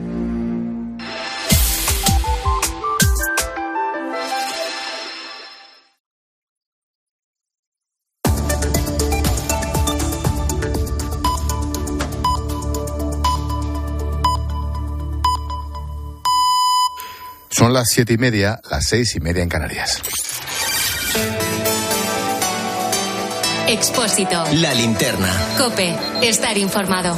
Son las siete y media, las seis y media en Canarias. Expósito. La linterna. COPE. Estar informado.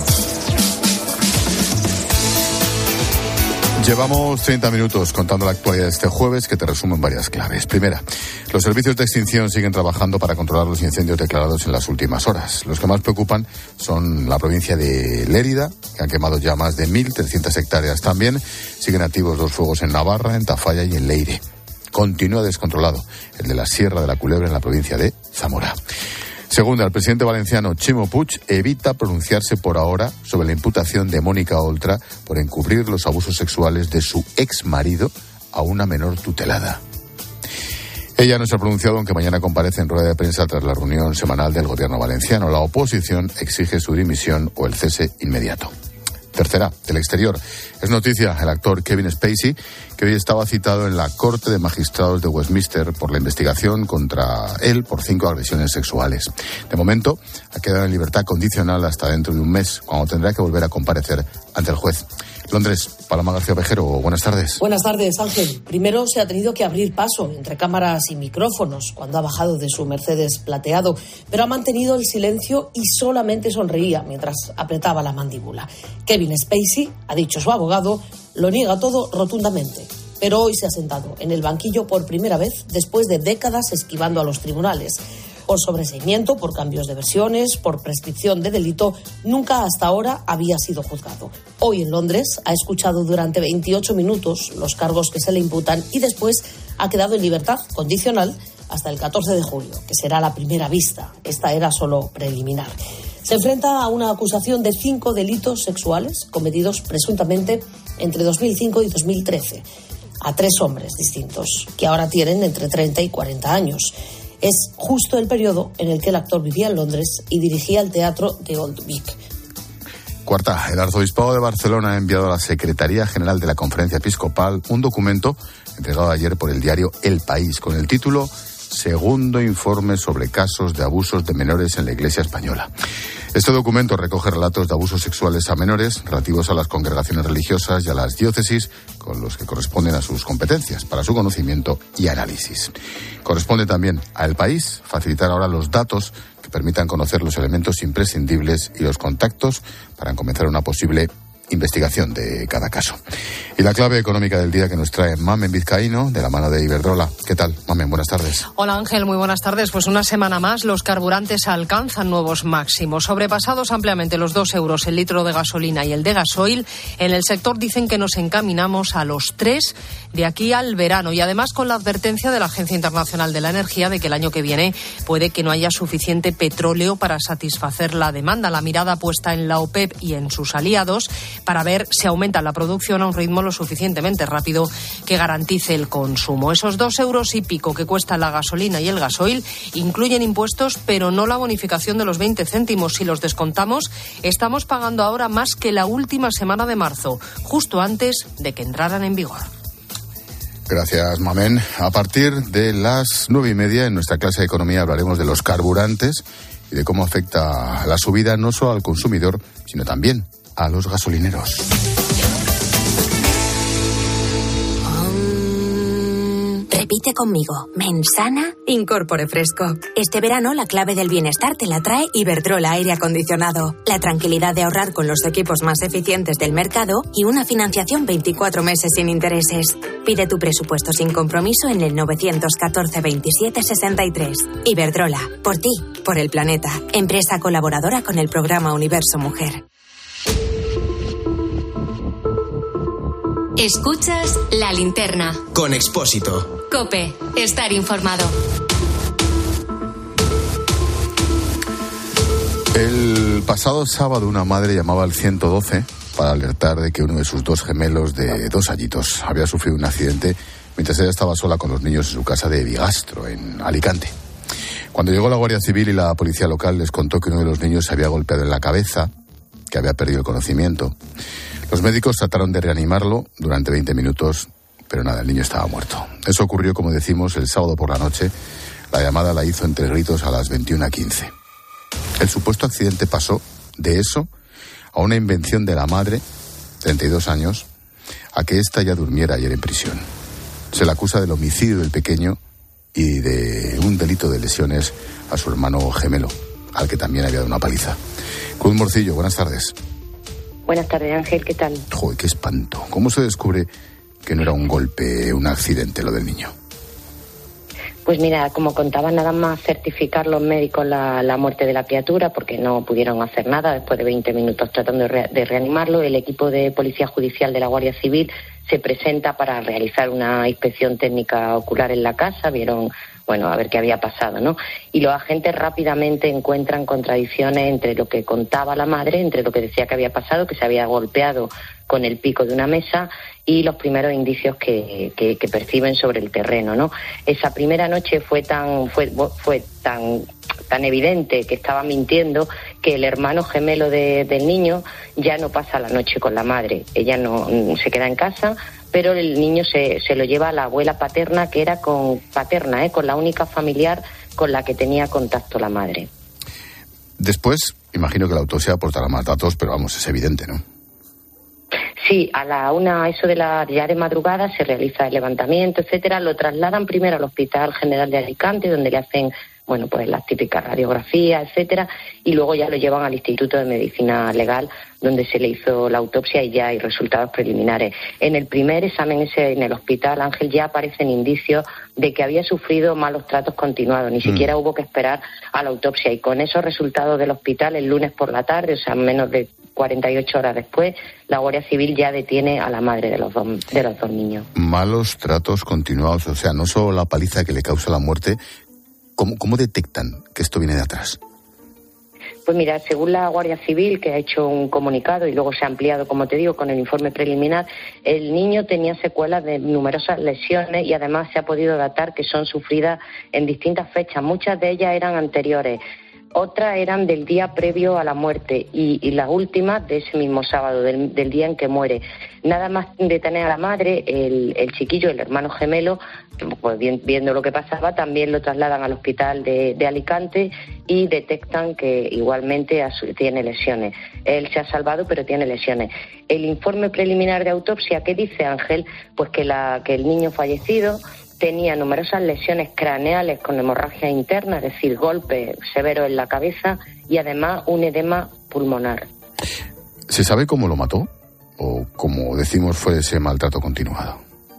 Llevamos treinta minutos contando la actualidad de este jueves, que te resumo en varias claves. Primera, los servicios de extinción siguen trabajando para controlar los incendios declarados en las últimas horas. Los que más preocupan son la provincia de Lérida, que han quemado ya más de mil trescientas hectáreas. También siguen activos los fuegos en Navarra, en Tafalla y en Leire. Continúa descontrolado el de la Sierra de la Culebra en la provincia de Zamora. Segunda, el presidente valenciano Ximo Puig evita pronunciarse por ahora sobre la imputación de Mónica Oltra por encubrir los abusos sexuales de su exmarido a una menor tutelada. Ella no se ha pronunciado, aunque mañana comparece en rueda de prensa tras la reunión semanal del gobierno valenciano. La oposición exige su dimisión o el cese inmediato. Tercera, del exterior. Es noticia el actor Kevin Spacey, que hoy estaba citado en la Corte de Magistrados de Westminster por la investigación contra él por cinco agresiones sexuales. De momento, ha quedado en libertad condicional hasta dentro de un mes, cuando tendrá que volver a comparecer ante el juez. Londres, Paloma García Pejero, buenas tardes. Buenas tardes, Ángel. Primero se ha tenido que abrir paso entre cámaras y micrófonos cuando ha bajado de su Mercedes plateado, pero ha mantenido el silencio y solamente sonreía mientras apretaba la mandíbula. Kevin Spacey, ha dicho su abogado, lo niega todo rotundamente. Pero hoy se ha sentado en el banquillo por primera vez después de décadas esquivando a los tribunales. Por sobreseimiento, por cambios de versiones, por prescripción de delito, nunca hasta ahora había sido juzgado. Hoy en Londres ha escuchado durante veintiocho minutos los cargos que se le imputan y después ha quedado en libertad condicional hasta el catorce de julio, que será la primera vista. Esta era solo preliminar. Se enfrenta a una acusación de cinco delitos sexuales cometidos presuntamente entre dos mil cinco y dos mil trece a tres hombres distintos, que ahora tienen entre treinta y cuarenta años. Es justo el periodo en el que el actor vivía en Londres y dirigía el teatro de Old Vic. Cuarta, el Arzobispado de Barcelona ha enviado a la Secretaría General de la Conferencia Episcopal un documento entregado ayer por el diario El País con el título Segundo informe sobre casos de abusos de menores en la Iglesia española. Este documento recoge relatos de abusos sexuales a menores relativos a las congregaciones religiosas y a las diócesis con los que corresponden a sus competencias, para su conocimiento y análisis. Corresponde también a El País facilitar ahora los datos que permitan conocer los elementos imprescindibles y los contactos para comenzar una posible investigación de cada caso. Y la clave económica del día que nos trae Mamen Vizcaíno, de la mano de Iberdrola. ¿Qué tal, Mamen? Buenas tardes. Hola, Ángel. Muy buenas tardes. Pues una semana más los carburantes alcanzan nuevos máximos. Sobrepasados ampliamente los dos euros el litro de gasolina y el de gasoil, en el sector dicen que nos encaminamos a los tres de aquí al verano. Y además con la advertencia de la Agencia Internacional de la Energía de que el año que viene puede que no haya suficiente petróleo para satisfacer la demanda. La mirada puesta en la OPEP y en sus aliados para ver si aumenta la producción a un ritmo lo suficientemente rápido que garantice el consumo. Esos dos euros y pico que cuesta la gasolina y el gasoil incluyen impuestos, pero no la bonificación de los veinte céntimos. Si los descontamos, estamos pagando ahora más que la última semana de marzo, justo antes de que entraran en vigor. Gracias, Mamen. A partir de las nueve y media en nuestra clase de economía hablaremos de los carburantes y de cómo afecta la subida no solo al consumidor, sino también a los gasolineros. Repite conmigo. Mensana, Incorpore Fresco. Este verano la clave del bienestar te la trae Iberdrola Aire Acondicionado. La tranquilidad de ahorrar con los equipos más eficientes del mercado y una financiación veinticuatro meses sin intereses. Pide tu presupuesto sin compromiso en el nueve uno cuatro, veintisiete sesenta y tres. Iberdrola. Por ti, por el planeta. Empresa colaboradora con el programa Universo Mujer. Escuchas La Linterna. Con Expósito. COPE. Estar informado. El pasado sábado una madre llamaba al ciento doce para alertar de que uno de sus dos gemelos de dos añitos había sufrido un accidente mientras ella estaba sola con los niños en su casa de Bigastro, en Alicante. Cuando llegó la Guardia Civil y la policía local, les contó que uno de los niños se había golpeado en la cabeza, que había perdido el conocimiento. Los médicos trataron de reanimarlo durante veinte minutos, pero nada, el niño estaba muerto. Eso ocurrió, como decimos, el sábado por la noche. La llamada la hizo entre gritos a las veintiuna quince. El supuesto accidente pasó de eso a una invención de la madre, treinta y dos años, a que ésta ya durmiera ayer en prisión. Se le acusa del homicidio del pequeño y de un delito de lesiones a su hermano gemelo, al que también había dado una paliza. Cruz Morcillo, buenas tardes. Buenas tardes, Ángel, ¿qué tal? Joder, qué espanto. ¿Cómo se descubre que no era un golpe, un accidente lo del niño? Pues mira, como contaba, nada más certificar los médicos la, la muerte de la criatura, porque no pudieron hacer nada después de veinte minutos tratando de, re, de reanimarlo. El equipo de Policía Judicial de la Guardia Civil se presenta para realizar una inspección técnica ocular en la casa. Vieron, bueno, a ver qué había pasado, ¿no? Y los agentes rápidamente encuentran contradicciones entre lo que contaba la madre, entre lo que decía que había pasado, que se había golpeado con el pico de una mesa, y los primeros indicios que, que, que perciben sobre el terreno, ¿no? Esa primera noche fue tan fue fue tan tan evidente que estaba mintiendo que el hermano gemelo de, del niño ya no pasa la noche con la madre. Ella no se queda en casa, pero el niño se, se lo lleva a la abuela paterna, que era con paterna, ¿eh? Con la única familiar con la que tenía contacto la madre. Después, imagino que la autopsia aportará más datos, pero vamos, es evidente, ¿no? Sí, a la una, eso de la ya de madrugada, se realiza el levantamiento, etcétera. Lo trasladan primero al Hospital General de Alicante, donde le hacen, bueno, pues las típicas radiografías, etcétera, y luego ya lo llevan al Instituto de Medicina Legal, donde se le hizo la autopsia y ya hay resultados preliminares. En el primer examen ese en el hospital, Ángel, ya aparecen indicios de que había sufrido malos tratos continuados, ni mm. siquiera hubo que esperar a la autopsia, y con esos resultados del hospital, el lunes por la tarde, o sea, menos de cuarenta y ocho horas después, la Guardia Civil ya detiene a la madre de los dos, de los dos niños. Malos tratos continuados, o sea, no solo la paliza que le causa la muerte. ¿Cómo, cómo detectan que esto viene de atrás? Pues mira, según la Guardia Civil, que ha hecho un comunicado y luego se ha ampliado, como te digo, con el informe preliminar, el niño tenía secuelas de numerosas lesiones y además se ha podido datar que son sufridas en distintas fechas. Muchas de ellas eran anteriores, otras eran del día previo a la muerte y, y las últimas de ese mismo sábado, del, del día en que muere. Nada más detener a la madre, el, el chiquillo, el hermano gemelo, pues viendo lo que pasaba, también lo trasladan al hospital de, de Alicante y detectan que igualmente tiene lesiones. Él se ha salvado, pero tiene lesiones. El informe preliminar de autopsia, ¿qué dice, Ángel? Pues que, la, que el niño fallecido tenía numerosas lesiones craneales con hemorragia interna, es decir, golpes severos en la cabeza y además un edema pulmonar. ¿Se sabe cómo lo mató? ¿O, como decimos, fue ese maltrato continuado?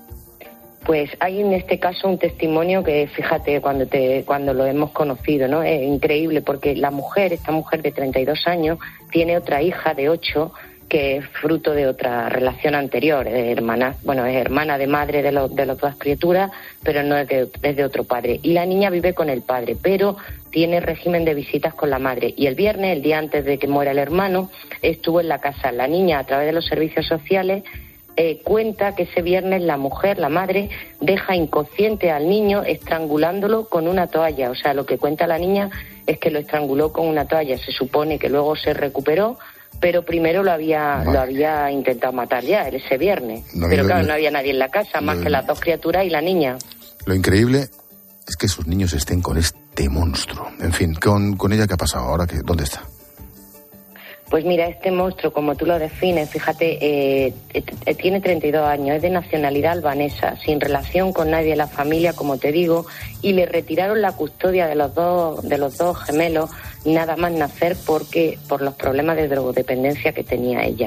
Pues hay en este caso un testimonio que, fíjate, cuando te cuando lo hemos conocido, ¿no? Es increíble porque la mujer, esta mujer de treinta y dos años, tiene otra hija de ocho que es fruto de otra relación anterior, es hermana, bueno, es hermana de madre de, lo, de las dos criaturas, pero no es de, es de otro padre. Y la niña vive con el padre, pero tiene régimen de visitas con la madre. Y el viernes, el día antes de que muera el hermano, estuvo en la casa. La niña, a través de los servicios sociales, eh, cuenta que ese viernes la mujer, la madre, deja inconsciente al niño estrangulándolo con una toalla. O sea, lo que cuenta la niña es que lo estranguló con una toalla. Se supone que luego se recuperó, pero primero lo había vale. lo había intentado matar ya ese viernes. No, pero claro, lo, no había nadie en la casa, más lo, que las dos criaturas y la niña. Lo increíble es que sus niños estén con este monstruo. En fin, con, con ella, ¿qué ha pasado ahora? ¿Qué, ¿Dónde está? Pues mira, este monstruo, como tú lo defines, fíjate, eh, eh, tiene treinta y dos años, es de nacionalidad albanesa, sin relación con nadie de la familia, como te digo, y le retiraron la custodia de los dos, de los dos gemelos, nada más nacer, porque por los problemas de drogodependencia que tenía ella.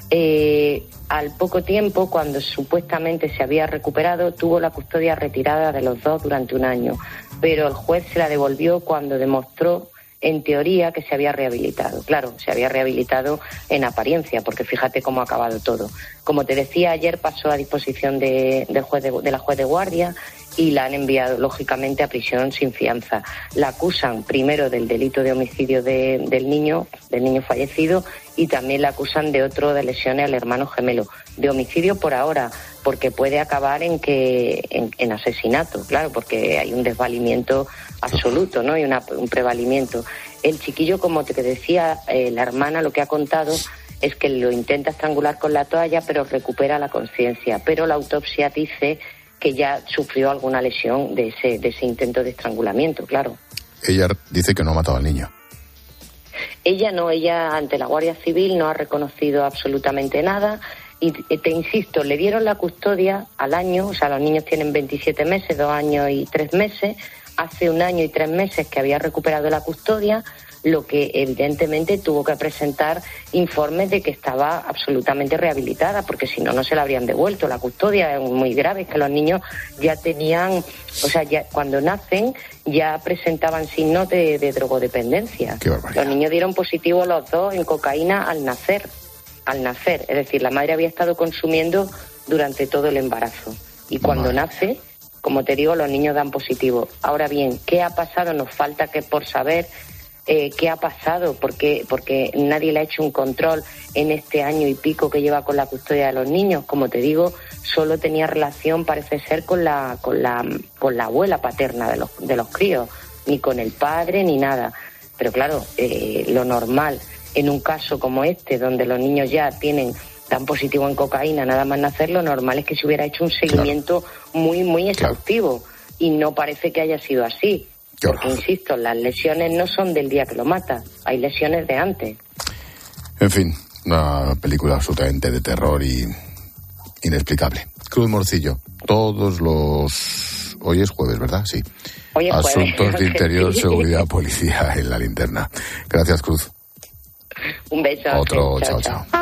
Eh, al poco tiempo, cuando supuestamente se había recuperado, tuvo la custodia retirada de los dos durante un año, pero el juez se la devolvió cuando demostró, en teoría, que se había rehabilitado. Claro, se había rehabilitado en apariencia, porque fíjate cómo ha acabado todo. Como te decía, ayer pasó a disposición de, de, juez de, de la juez de guardia y la han enviado, lógicamente, a prisión sin fianza. La acusan primero del delito de homicidio de, del niño, del niño fallecido, y también la acusan de otro de lesiones al hermano gemelo. De homicidio por ahora, porque puede acabar en que en, en asesinato, claro, porque hay un desvalimiento absoluto, ¿no? Y una, un prevalimiento. El chiquillo, como te decía, eh, la hermana lo que ha contado es que lo intenta estrangular con la toalla, pero recupera la conciencia. Pero la autopsia dice que ya sufrió alguna lesión de ese, de ese intento de estrangulamiento, claro. Ella dice que no ha matado al niño. Ella no, ella ante la Guardia Civil no ha reconocido absolutamente nada y te insisto, le dieron la custodia al año, o sea, los niños tienen veintisiete meses, dos años y tres meses, hace un año y tres meses que había recuperado la custodia, lo que evidentemente tuvo que presentar informes de que estaba absolutamente rehabilitada, porque si no, no se la habrían devuelto. La custodia es muy grave, es que los niños ya tenían, o sea, ya cuando nacen ya presentaban signos de, de drogodependencia. Los niños dieron positivo los dos en cocaína al nacer, al nacer, es decir, la madre había estado consumiendo durante todo el embarazo y cuando Madre. nace, como te digo, los niños dan positivo. Ahora bien, ¿qué ha pasado? Nos falta que por saber Eh, qué ha pasado, porque porque nadie le ha hecho un control en este año y pico que lleva con la custodia de los niños. Como te digo, solo tenía relación, parece ser, con la con la con la abuela paterna de los de los críos, ni con el padre ni nada. Pero claro, eh, lo normal en un caso como este, donde los niños ya tienen tan positivo en cocaína nada más nacer, lo normal es que se hubiera hecho un seguimiento claro. muy muy exhaustivo claro. y no parece que haya sido así. Porque, insisto, las lesiones no son del día que lo mata, hay lesiones de antes. En fin, una película absolutamente de terror y inexplicable. Cruz Morcillo, todos los... Hoy es jueves, ¿verdad? Sí. Hoy es Asuntos jueves. de Interior, sí. Seguridad, Policía en la linterna. Gracias, Cruz. Un beso. Otro, chao, chao. chao.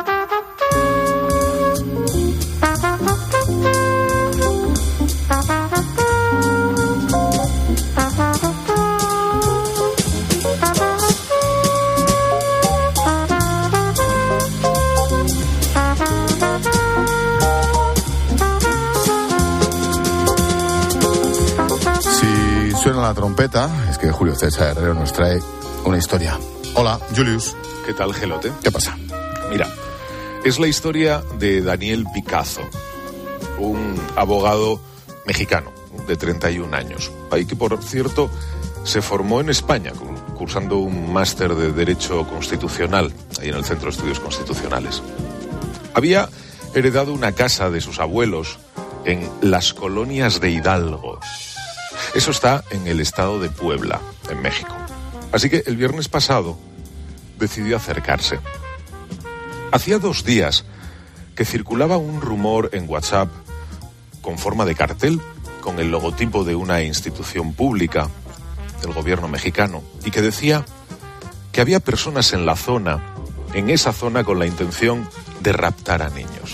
Suena la trompeta, es que Julio César Herrero nos trae una historia. Hola, Julius. ¿Qué tal, Gelote? ¿Qué pasa? Mira, es la historia de Daniel Picazo, un abogado mexicano de treinta y un años, ahí que, por cierto, se formó en España, cursando un máster de Derecho Constitucional, ahí en el Centro de Estudios Constitucionales. Había heredado una casa de sus abuelos en las colonias de Hidalgo. Eso está en el estado de Puebla, en México. Así que el viernes pasado decidió acercarse. Hacía dos días que circulaba un rumor en WhatsApp con forma de cartel, con el logotipo de una institución pública del gobierno mexicano, y que decía que había personas en la zona, en esa zona, con la intención de raptar a niños.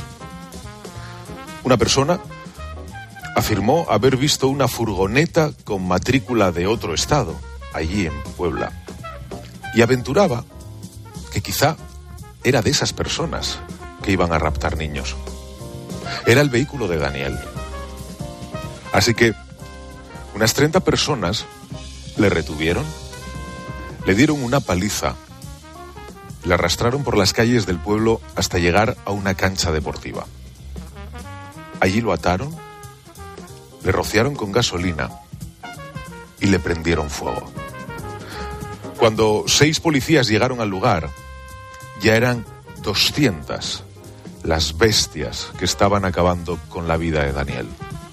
Una persona afirmó haber visto una furgoneta con matrícula de otro estado, allí en Puebla, y aventuraba que quizá era de esas personas que iban a raptar niños. Era el vehículo de Daniel. Así que unas treinta personas le retuvieron, le dieron una paliza, le arrastraron por las calles del pueblo hasta llegar a una cancha deportiva. Allí lo ataron, le rociaron con gasolina y le prendieron fuego. Cuando seis policías llegaron al lugar, ya eran doscientas las bestias que estaban acabando con la vida de Daniel.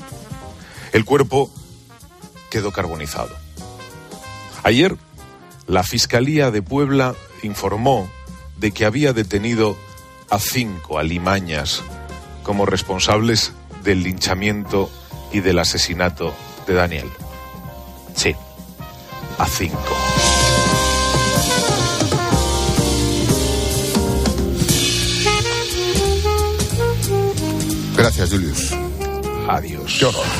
El cuerpo quedó carbonizado. Ayer, la Fiscalía de Puebla informó de que había detenido a cinco alimañas como responsables del linchamiento y del asesinato de Daniel. Sí, a cinco. Gracias, Julius. Adiós. Qué horror.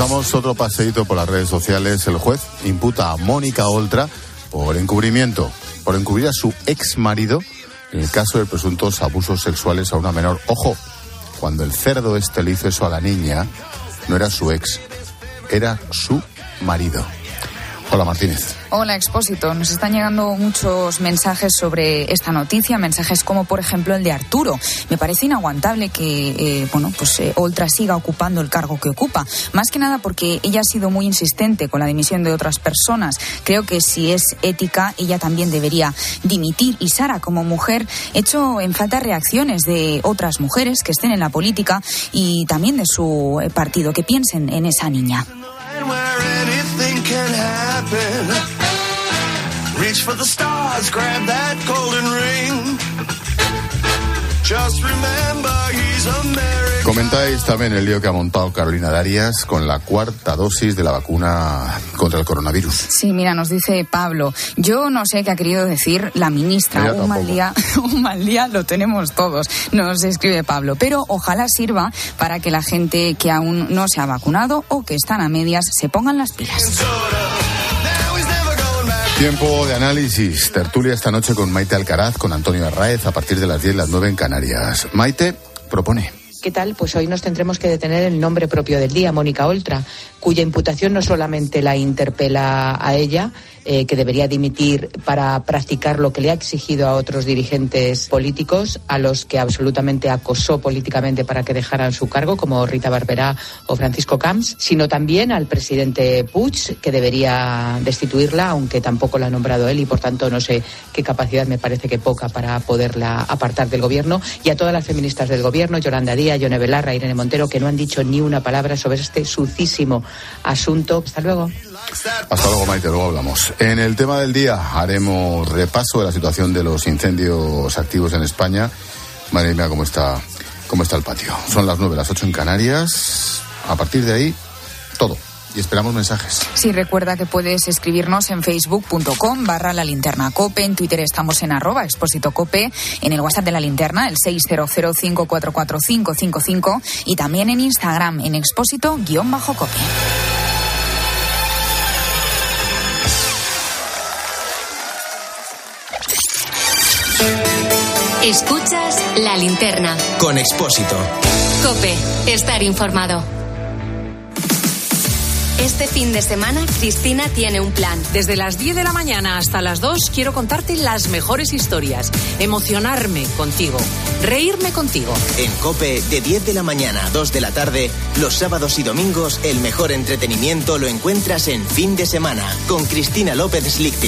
Damos otro paseíto por las redes sociales. El juez imputa a Mónica Oltra por encubrimiento, por encubrir a su ex marido en el caso de presuntos abusos sexuales a una menor. Ojo, cuando el cerdo este le hizo eso a la niña, no era su ex, era su marido. Hola, Martínez. Hola, Expósito. Nos están llegando muchos mensajes sobre esta noticia, mensajes como, por ejemplo, el de Arturo. Me parece inaguantable que, eh, bueno, pues eh, Oltra siga ocupando el cargo que ocupa. Más que nada porque ella ha sido muy insistente con la dimisión de otras personas. Creo que si es ética, ella también debería dimitir. Y Sara, como mujer, echo en falta reacciones de otras mujeres que estén en la política y también de su eh, partido, que piensen en esa niña. Can happen. Reach for the stars, grab that golden ring. Just remember he's American. Comentáis también el lío que ha montado Carolina Darias con la cuarta dosis de la vacuna contra el coronavirus. Sí, mira, nos dice Pablo, yo no sé qué ha querido decir la ministra. Un mal día, un mal día lo tenemos todos, nos escribe Pablo. Pero ojalá sirva para que la gente que aún no se ha vacunado o que están a medias se pongan las pilas. Tiempo de análisis. Tertulia esta noche con Maite Alcaraz, con Antonio Arraez, a partir de las diez, las nueve en Canarias. Maite propone. ¿Qué tal? Pues hoy nos tendremos que detener el nombre propio del día, Mónica Oltra, cuya imputación no solamente la interpela a ella, eh, que debería dimitir para practicar lo que le ha exigido a otros dirigentes políticos, a los que absolutamente acosó políticamente para que dejaran su cargo, como Rita Barberá o Francisco Camps, sino también al presidente Puig, que debería destituirla, aunque tampoco la ha nombrado él y por tanto no sé qué capacidad, me parece que poca, para poderla apartar del gobierno, y a todas las feministas del gobierno, Yolanda Díaz, Yone Belarra, Irene Montero, que no han dicho ni una palabra sobre este sucísimo asunto. Hasta luego. Hasta luego, Maite, luego hablamos. En el tema del día haremos repaso de la situación de los incendios activos en España. Madre mía, cómo está, cómo está el patio. Son las nueve, las ocho en Canarias. A partir de ahí, todo. Y esperamos mensajes. Sí, recuerda que puedes escribirnos en facebook punto com barra la linterna cope, en Twitter estamos en arroba expósito cope, en el WhatsApp de la linterna, el seis cero cero cinco cuatro cuatro cinco cinco cinco, y también en Instagram, en expósito guión bajo cope. Escuchas La Linterna. Con Expósito. Cope, estar informado. Este fin de semana, Cristina tiene un plan. Desde las diez de la mañana hasta las dos quiero contarte las mejores historias, emocionarme contigo, reírme contigo. En COPE, de diez de la mañana a dos de la tarde, los sábados y domingos, el mejor entretenimiento lo encuentras en Fin de Semana, con Cristina López Slichting.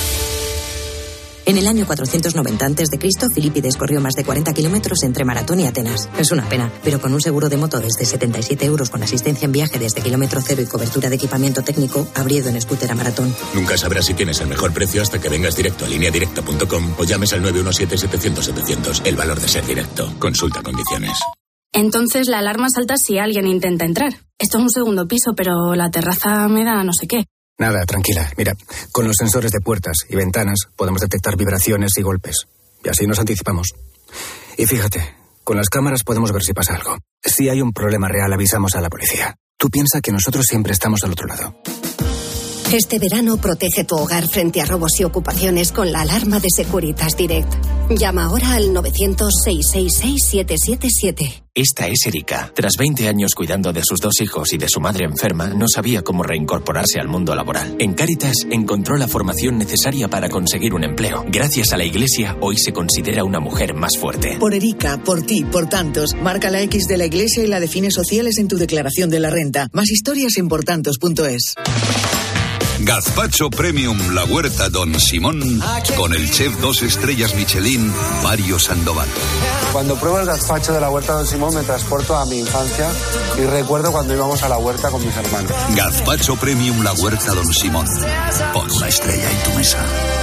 En el año cuatrocientos noventa antes de Cristo, Filipides corrió más de cuarenta kilómetros entre Maratón y Atenas. Es una pena, pero con un seguro de moto desde setenta y siete euros con asistencia en viaje desde kilómetro cero y cobertura de equipamiento técnico, habría ido en scooter a Maratón. Nunca sabrás si tienes el mejor precio hasta que vengas directo a línea directa punto com o llames al nueve uno siete setecientos setecientos. El valor de ser directo. Consulta condiciones. Entonces la alarma salta si alguien intenta entrar. Esto es un segundo piso, pero la terraza me da no sé qué. Nada, tranquila. Mira, con los sensores de puertas y ventanas podemos detectar vibraciones y golpes. Y así nos anticipamos. Y fíjate, con las cámaras podemos ver si pasa algo. Si hay un problema real, avisamos a la policía. Tú piensa que nosotros siempre estamos al otro lado. Este verano protege tu hogar frente a robos y ocupaciones con la alarma de Securitas Direct. Llama ahora al novecientos, seiscientos sesenta y seis, siete siete siete. Esta es Erika. Tras veinte años cuidando de sus dos hijos y de su madre enferma, no sabía cómo reincorporarse al mundo laboral. En Cáritas encontró la formación necesaria para conseguir un empleo. Gracias a la Iglesia, hoy se considera una mujer más fuerte. Por Erika, por ti, por tantos. Marca la X de la Iglesia y la define sociales en tu declaración de la renta. Más historias en por tantos punto es. Gazpacho Premium La Huerta Don Simón con el chef dos estrellas Michelin Mario Sandoval. Cuando pruebo el gazpacho de La Huerta Don Simón me transporto a mi infancia y recuerdo cuando íbamos a la huerta con mis hermanos. Gazpacho Premium La Huerta Don Simón. Pon una estrella en tu mesa.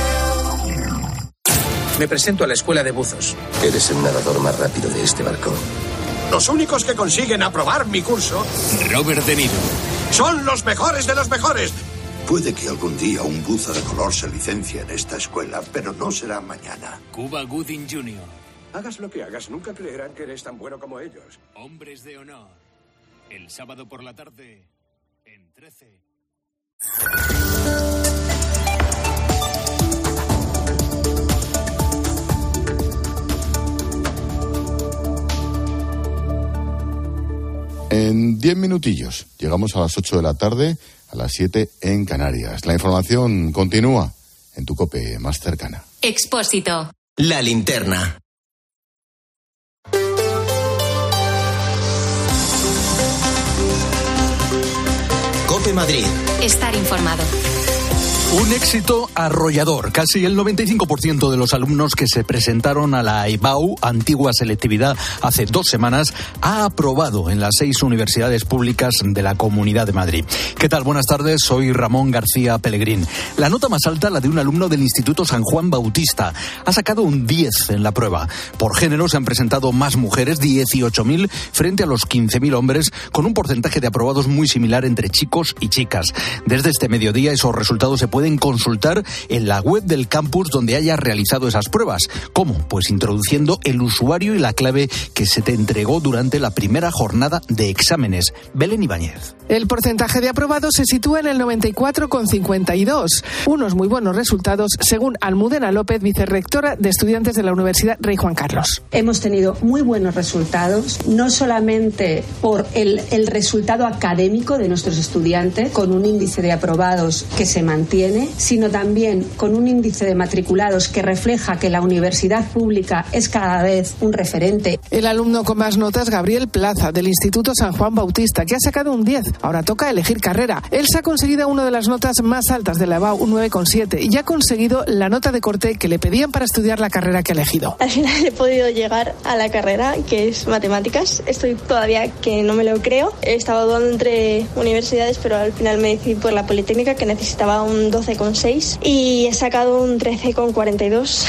Me presento a la escuela de buzos. Eres el nadador más rápido de este barco. Los únicos que consiguen aprobar mi curso, Robert De Niro, son los mejores de los mejores. Puede que algún día un buzo de color se licencie en esta escuela, pero no será mañana. Cuba Gooding junior Hagas lo que hagas, nunca creerán que eres tan bueno como ellos. Hombres de honor. El sábado por la tarde En diez minutillos llegamos a las ocho de la tarde, a las siete en Canarias. La información continúa en tu COPE más cercana. Expósito. La linterna. COPE Madrid. Estar informado. Un éxito arrollador. Casi el noventa y cinco por ciento de los alumnos que se presentaron a la I B A U, antigua selectividad, hace dos semanas, ha aprobado en las seis universidades públicas de la Comunidad de Madrid. ¿Qué tal? Buenas tardes, soy Ramón García Pellegrín. La nota más alta, la de un alumno del Instituto San Juan Bautista. Ha sacado un diez en la prueba. Por género se han presentado más mujeres, dieciocho mil, frente a los quince mil hombres, con un porcentaje de aprobados muy similar entre chicos y chicas. Desde este mediodía esos resultados se pueden consultar en la web del campus donde haya realizado esas pruebas. ¿Cómo? Pues introduciendo el usuario y la clave que se te entregó durante la primera jornada de exámenes. Belén Ibáñez. El porcentaje de aprobados se sitúa en el noventa y cuatro coma cincuenta y dos. Unos muy buenos resultados, según Almudena López, vicerrectora de Estudiantes de la Universidad Rey Juan Carlos. Hemos tenido muy buenos resultados, no solamente por el, el resultado académico de nuestros estudiantes, con un índice de aprobados que se mantiene, sino también con un índice de matriculados que refleja que la universidad pública es cada vez un referente. El alumno con más notas, Gabriel Plaza, del Instituto San Juan Bautista, que ha sacado un diez. Ahora toca elegir carrera. Él se ha conseguido una de las notas más altas de la I B A U, un nueve coma siete, y ha conseguido la nota de corte que le pedían para estudiar la carrera que ha elegido. Al final he podido llegar a la carrera, que es matemáticas. Estoy todavía que no me lo creo. He estado dudando entre universidades, pero al final me decidí por la Politécnica, que necesitaba un doce coma seis, y he sacado un trece coma cuarenta y dos.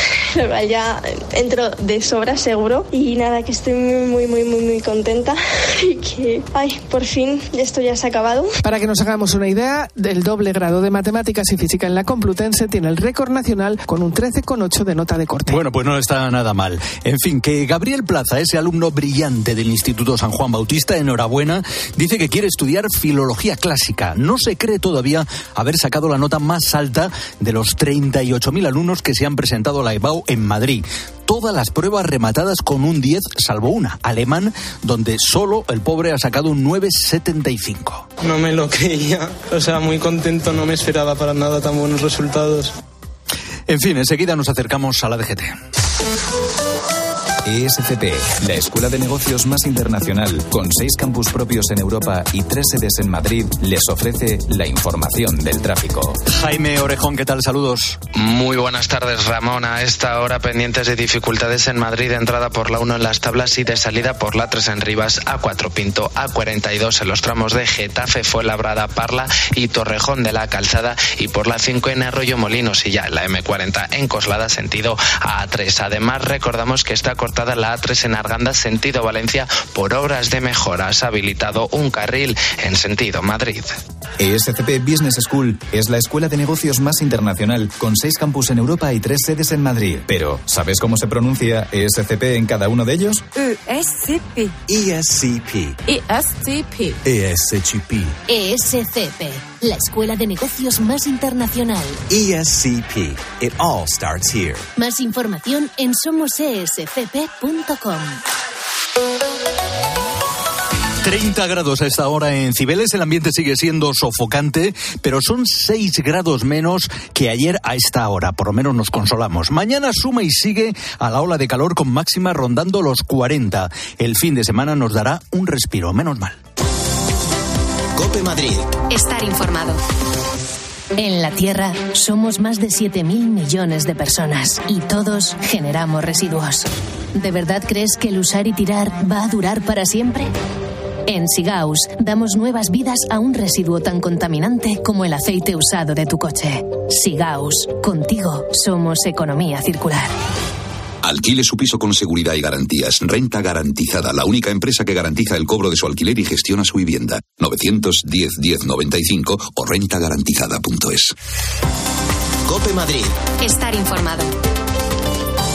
Ya entro de sobra, seguro. Y nada, que estoy muy, muy, muy, muy, muy contenta. Y que, ay, por fin esto ya se ha acabado. Para que nos hagamos una idea, el doble grado de matemáticas y física en la Complutense tiene el récord nacional con un trece coma ocho de nota de corte. Bueno, pues no está nada mal. En fin, que Gabriel Plaza, ese alumno brillante del Instituto San Juan Bautista, enhorabuena, dice que quiere estudiar filología clásica. No se cree todavía haber sacado la nota más alta de los treinta y ocho mil alumnos que se han presentado a la I B A U en Madrid. Todas las pruebas rematadas con un diez, salvo una, alemán, donde solo el pobre ha sacado un nueve coma setenta y cinco. No me lo creía, o sea, muy contento, no me esperaba para nada tan buenos resultados. En fin, enseguida nos acercamos a la D G T. E S C P, la escuela de negocios más internacional, con seis campus propios en Europa y tres sedes en Madrid, les ofrece la información del tráfico. Jaime Orejón, ¿qué tal? Saludos. Muy buenas tardes, Ramón. A esta hora pendientes de dificultades en Madrid, de entrada por la uno en Las Tablas y de salida por la tres en Rivas, A cuatro Pinto, A cuarenta y dos en los tramos de Getafe, Fuenlabrada, Parla y Torrejón de la Calzada, y por la cinco en Arroyo Molinos, y ya en la eme cuarenta en Coslada, sentido A tres. Además, recordamos que está cortada la A tres en Arganda, sentido Valencia, por obras de mejoras. Ha habilitado un carril en sentido Madrid. E S C P Business School es la escuela de negocios más internacional, con seis campus en Europa y tres sedes en Madrid. Pero, ¿sabes cómo se pronuncia E S C P en cada uno de ellos? E S C P. E S C P. E S C P. E S C P. E S C P, la escuela de negocios más internacional. E S C P. It all starts here. Más información en somos e s c p punto com. treinta grados a esta hora en Cibeles, el ambiente sigue siendo sofocante, pero son seis grados menos que ayer a esta hora, por lo menos nos consolamos. Mañana suma y sigue a la ola de calor con máxima rondando los cuarenta. El fin de semana nos dará un respiro, menos mal. COPE Madrid. Estar informado. En la Tierra somos más de siete mil millones de personas y todos generamos residuos. ¿De verdad crees que el usar y tirar va a durar para siempre? En Sigaus damos nuevas vidas a un residuo tan contaminante como el aceite usado de tu coche. Sigaus, contigo somos economía circular. Alquile su piso con seguridad y garantías. Renta Garantizada, la única empresa que garantiza el cobro de su alquiler y gestiona su vivienda. novecientos diez diez noventa y cinco o renta garantizada punto es. COPE Madrid. Estar informado.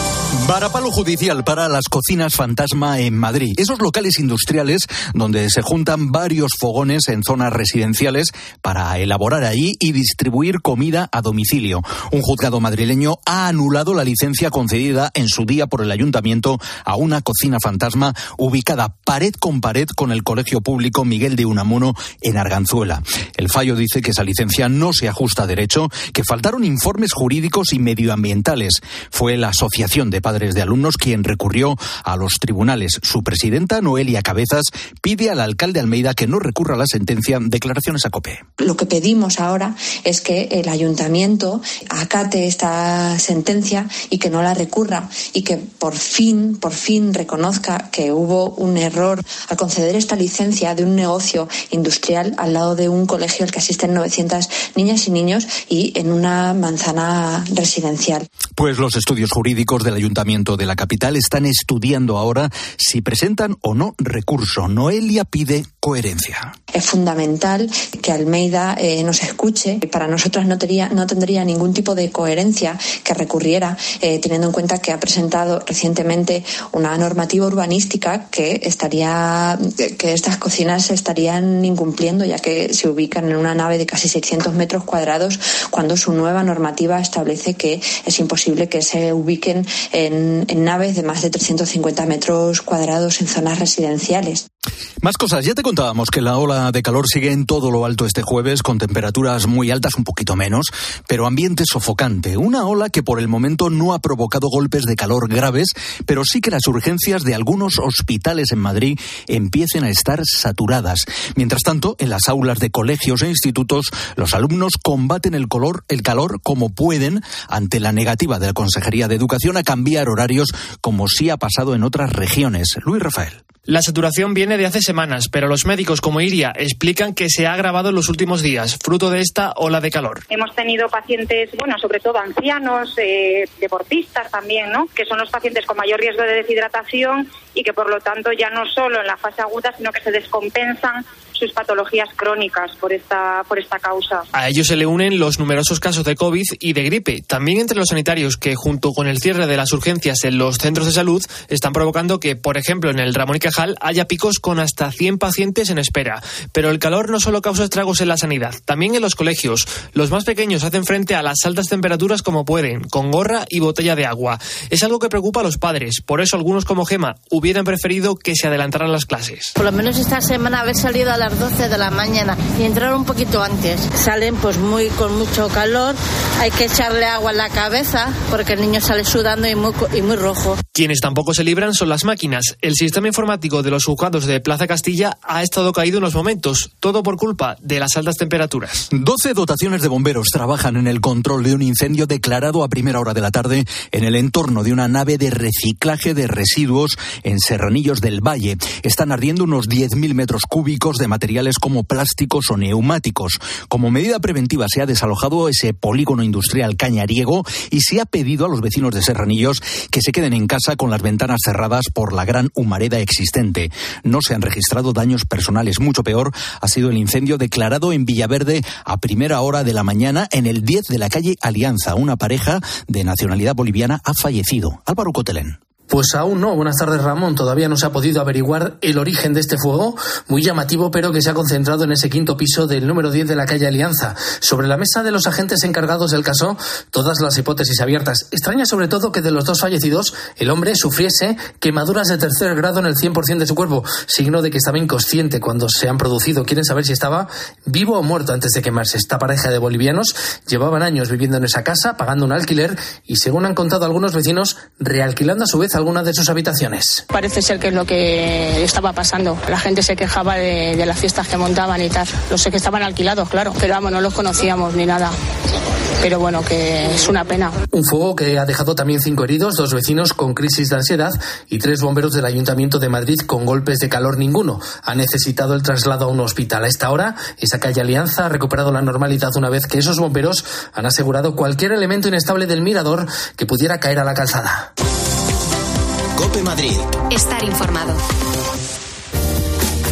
Varapalo judicial para las cocinas fantasma en Madrid. Esos locales industriales donde se juntan varios fogones en zonas residenciales para elaborar allí y distribuir comida a domicilio. Un juzgado madrileño ha anulado la licencia concedida en su día por el ayuntamiento a una cocina fantasma ubicada pared con pared con el Colegio Público Miguel de Unamuno en Arganzuela. El fallo dice que esa licencia no se ajusta a derecho, que faltaron informes jurídicos y medioambientales. Fue la Asociación de Padres de Alumnos quien recurrió a los tribunales. Su presidenta, Noelia Cabezas, pide al alcalde Almeida que no recurra a la sentencia. Declaraciones a COPE. Lo que pedimos ahora es que el ayuntamiento acate esta sentencia y que no la recurra y que por fin, por fin reconozca que hubo un error al conceder esta licencia de un negocio industrial al lado de un colegio al que asisten novecientas niñas y niños y en una manzana residencial. Pues los estudios jurídicos del ayuntamiento de la capital están estudiando ahora si presentan o no recurso. Noelia pide coherencia. Es fundamental que Almeida eh, nos escuche. Para nosotras no tendría, no tendría ningún tipo de coherencia que recurriera, eh, teniendo en cuenta que ha presentado recientemente una normativa urbanística que estaría, que estas cocinas estarían incumpliendo, ya que se ubican en una nave de casi seiscientos metros cuadrados, cuando su nueva normativa establece que es imposible que se ubiquen en, en naves de más de trescientos cincuenta metros cuadrados en zonas residenciales. Más cosas. Ya te contábamos que la ola de calor sigue en todo lo alto este jueves, con temperaturas muy altas, un poquito menos, pero ambiente sofocante. Una ola que por el momento no ha provocado golpes de calor graves, pero sí que las urgencias de algunos hospitales en Madrid empiecen a estar saturadas. Mientras tanto, en las aulas de colegios e institutos, los alumnos combaten el calor, el calor como pueden ante la negativa de la Consejería de Educación a cambiar horarios, como sí ha pasado en otras regiones. Luis Rafael. La saturación viene de hace semanas, pero los médicos como Iria explican que se ha agravado en los últimos días, fruto de esta ola de calor. Hemos tenido pacientes, bueno, sobre todo ancianos, eh, deportistas también, ¿no? Que son los pacientes con mayor riesgo de deshidratación y que por lo tanto ya no solo en la fase aguda, sino que se descompensan sus patologías crónicas por esta, por esta causa. A ellos se le unen los numerosos casos de COVID y de gripe, también entre los sanitarios que junto con el cierre de las urgencias en los centros de salud están provocando que, por ejemplo, en el Ramón y Cajal haya picos con hasta cien pacientes en espera. Pero el calor no solo causa estragos en la sanidad, también en los colegios. Los más pequeños hacen frente a las altas temperaturas como pueden, con gorra y botella de agua. Es algo que preocupa a los padres, por eso algunos como Gema hubieran preferido que se adelantaran las clases. Por lo menos esta semana haber salido a las doce de la mañana y entrar un poquito antes. Salen pues muy con mucho calor, hay que echarle agua en la cabeza porque el niño sale sudando y muy, y muy rojo. Quienes tampoco se libran son las máquinas. El sistema informático de los juzgados de Plaza Castilla ha estado caído en los momentos, todo por culpa de las altas temperaturas. doce dotaciones de bomberos trabajan en el control de un incendio declarado a primera hora de la tarde en el entorno de una nave de reciclaje de residuos en Serranillos del Valle. Están ardiendo unos diez mil metros cúbicos de materiales como plásticos o neumáticos. Como medida preventiva se ha desalojado ese polígono industrial cañariego y se ha pedido a los vecinos de Serranillos que se queden en casa con las ventanas cerradas por la gran humareda existente. No se han registrado daños personales. Mucho peor ha sido el incendio declarado en Villaverde a primera hora de la mañana en el diez de la calle Alianza. Una pareja de nacionalidad boliviana ha fallecido. Álvaro Cotelén. Pues aún no. Buenas tardes, Ramón. Todavía no se ha podido averiguar el origen de este fuego, muy llamativo, pero que se ha concentrado en ese quinto piso del número diez de la calle Alianza. Sobre la mesa de los agentes encargados del caso, todas las hipótesis abiertas. Extraña sobre todo que de los dos fallecidos, el hombre sufriese quemaduras de tercer grado en el cien por ciento de su cuerpo, signo de que estaba inconsciente cuando se han producido. Quieren saber si estaba vivo o muerto antes de quemarse. Esta pareja de bolivianos llevaban años viviendo en esa casa, pagando un alquiler y, según han contado algunos vecinos, realquilando a su vez alguna de sus habitaciones. Parece ser que es lo que estaba pasando. La gente se quejaba de, de las fiestas que montaban y tal. Los sé que estaban alquilados, claro, pero vamos, no los conocíamos ni nada. Pero bueno, que es una pena. Un fuego que ha dejado también cinco heridos, dos vecinos con crisis de ansiedad y tres bomberos del Ayuntamiento de Madrid con golpes de calor. Ninguno ha necesitado el traslado a un hospital. A esta hora, esa calle Alianza ha recuperado la normalidad una vez que esos bomberos han asegurado cualquier elemento inestable del mirador que pudiera caer a la calzada. COPE Madrid. Estar informado.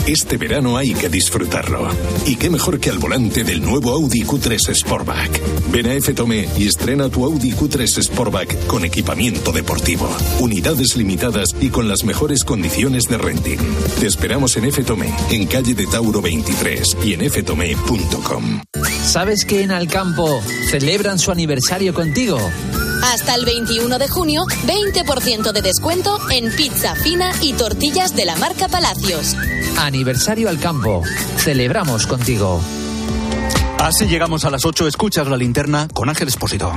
Este verano hay que disfrutarlo. Y qué mejor que al volante del nuevo Audi Q tres Sportback. Ven a F Tome y estrena tu Audi Q tres Sportback con equipamiento deportivo. Unidades limitadas y con las mejores condiciones de renting. Te esperamos en F Tome, en calle de Tauro veintitrés y en f tome punto com. ¿Sabes que en Alcampo celebran su aniversario contigo? Hasta el veintiuno de junio, veinte por ciento de descuento en pizza fina y tortillas de la marca Palacios. Aniversario Alcampo. Celebramos contigo. Así llegamos a las ocho. Escuchas La Linterna con Ángel Expósito.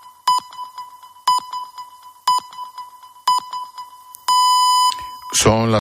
Son las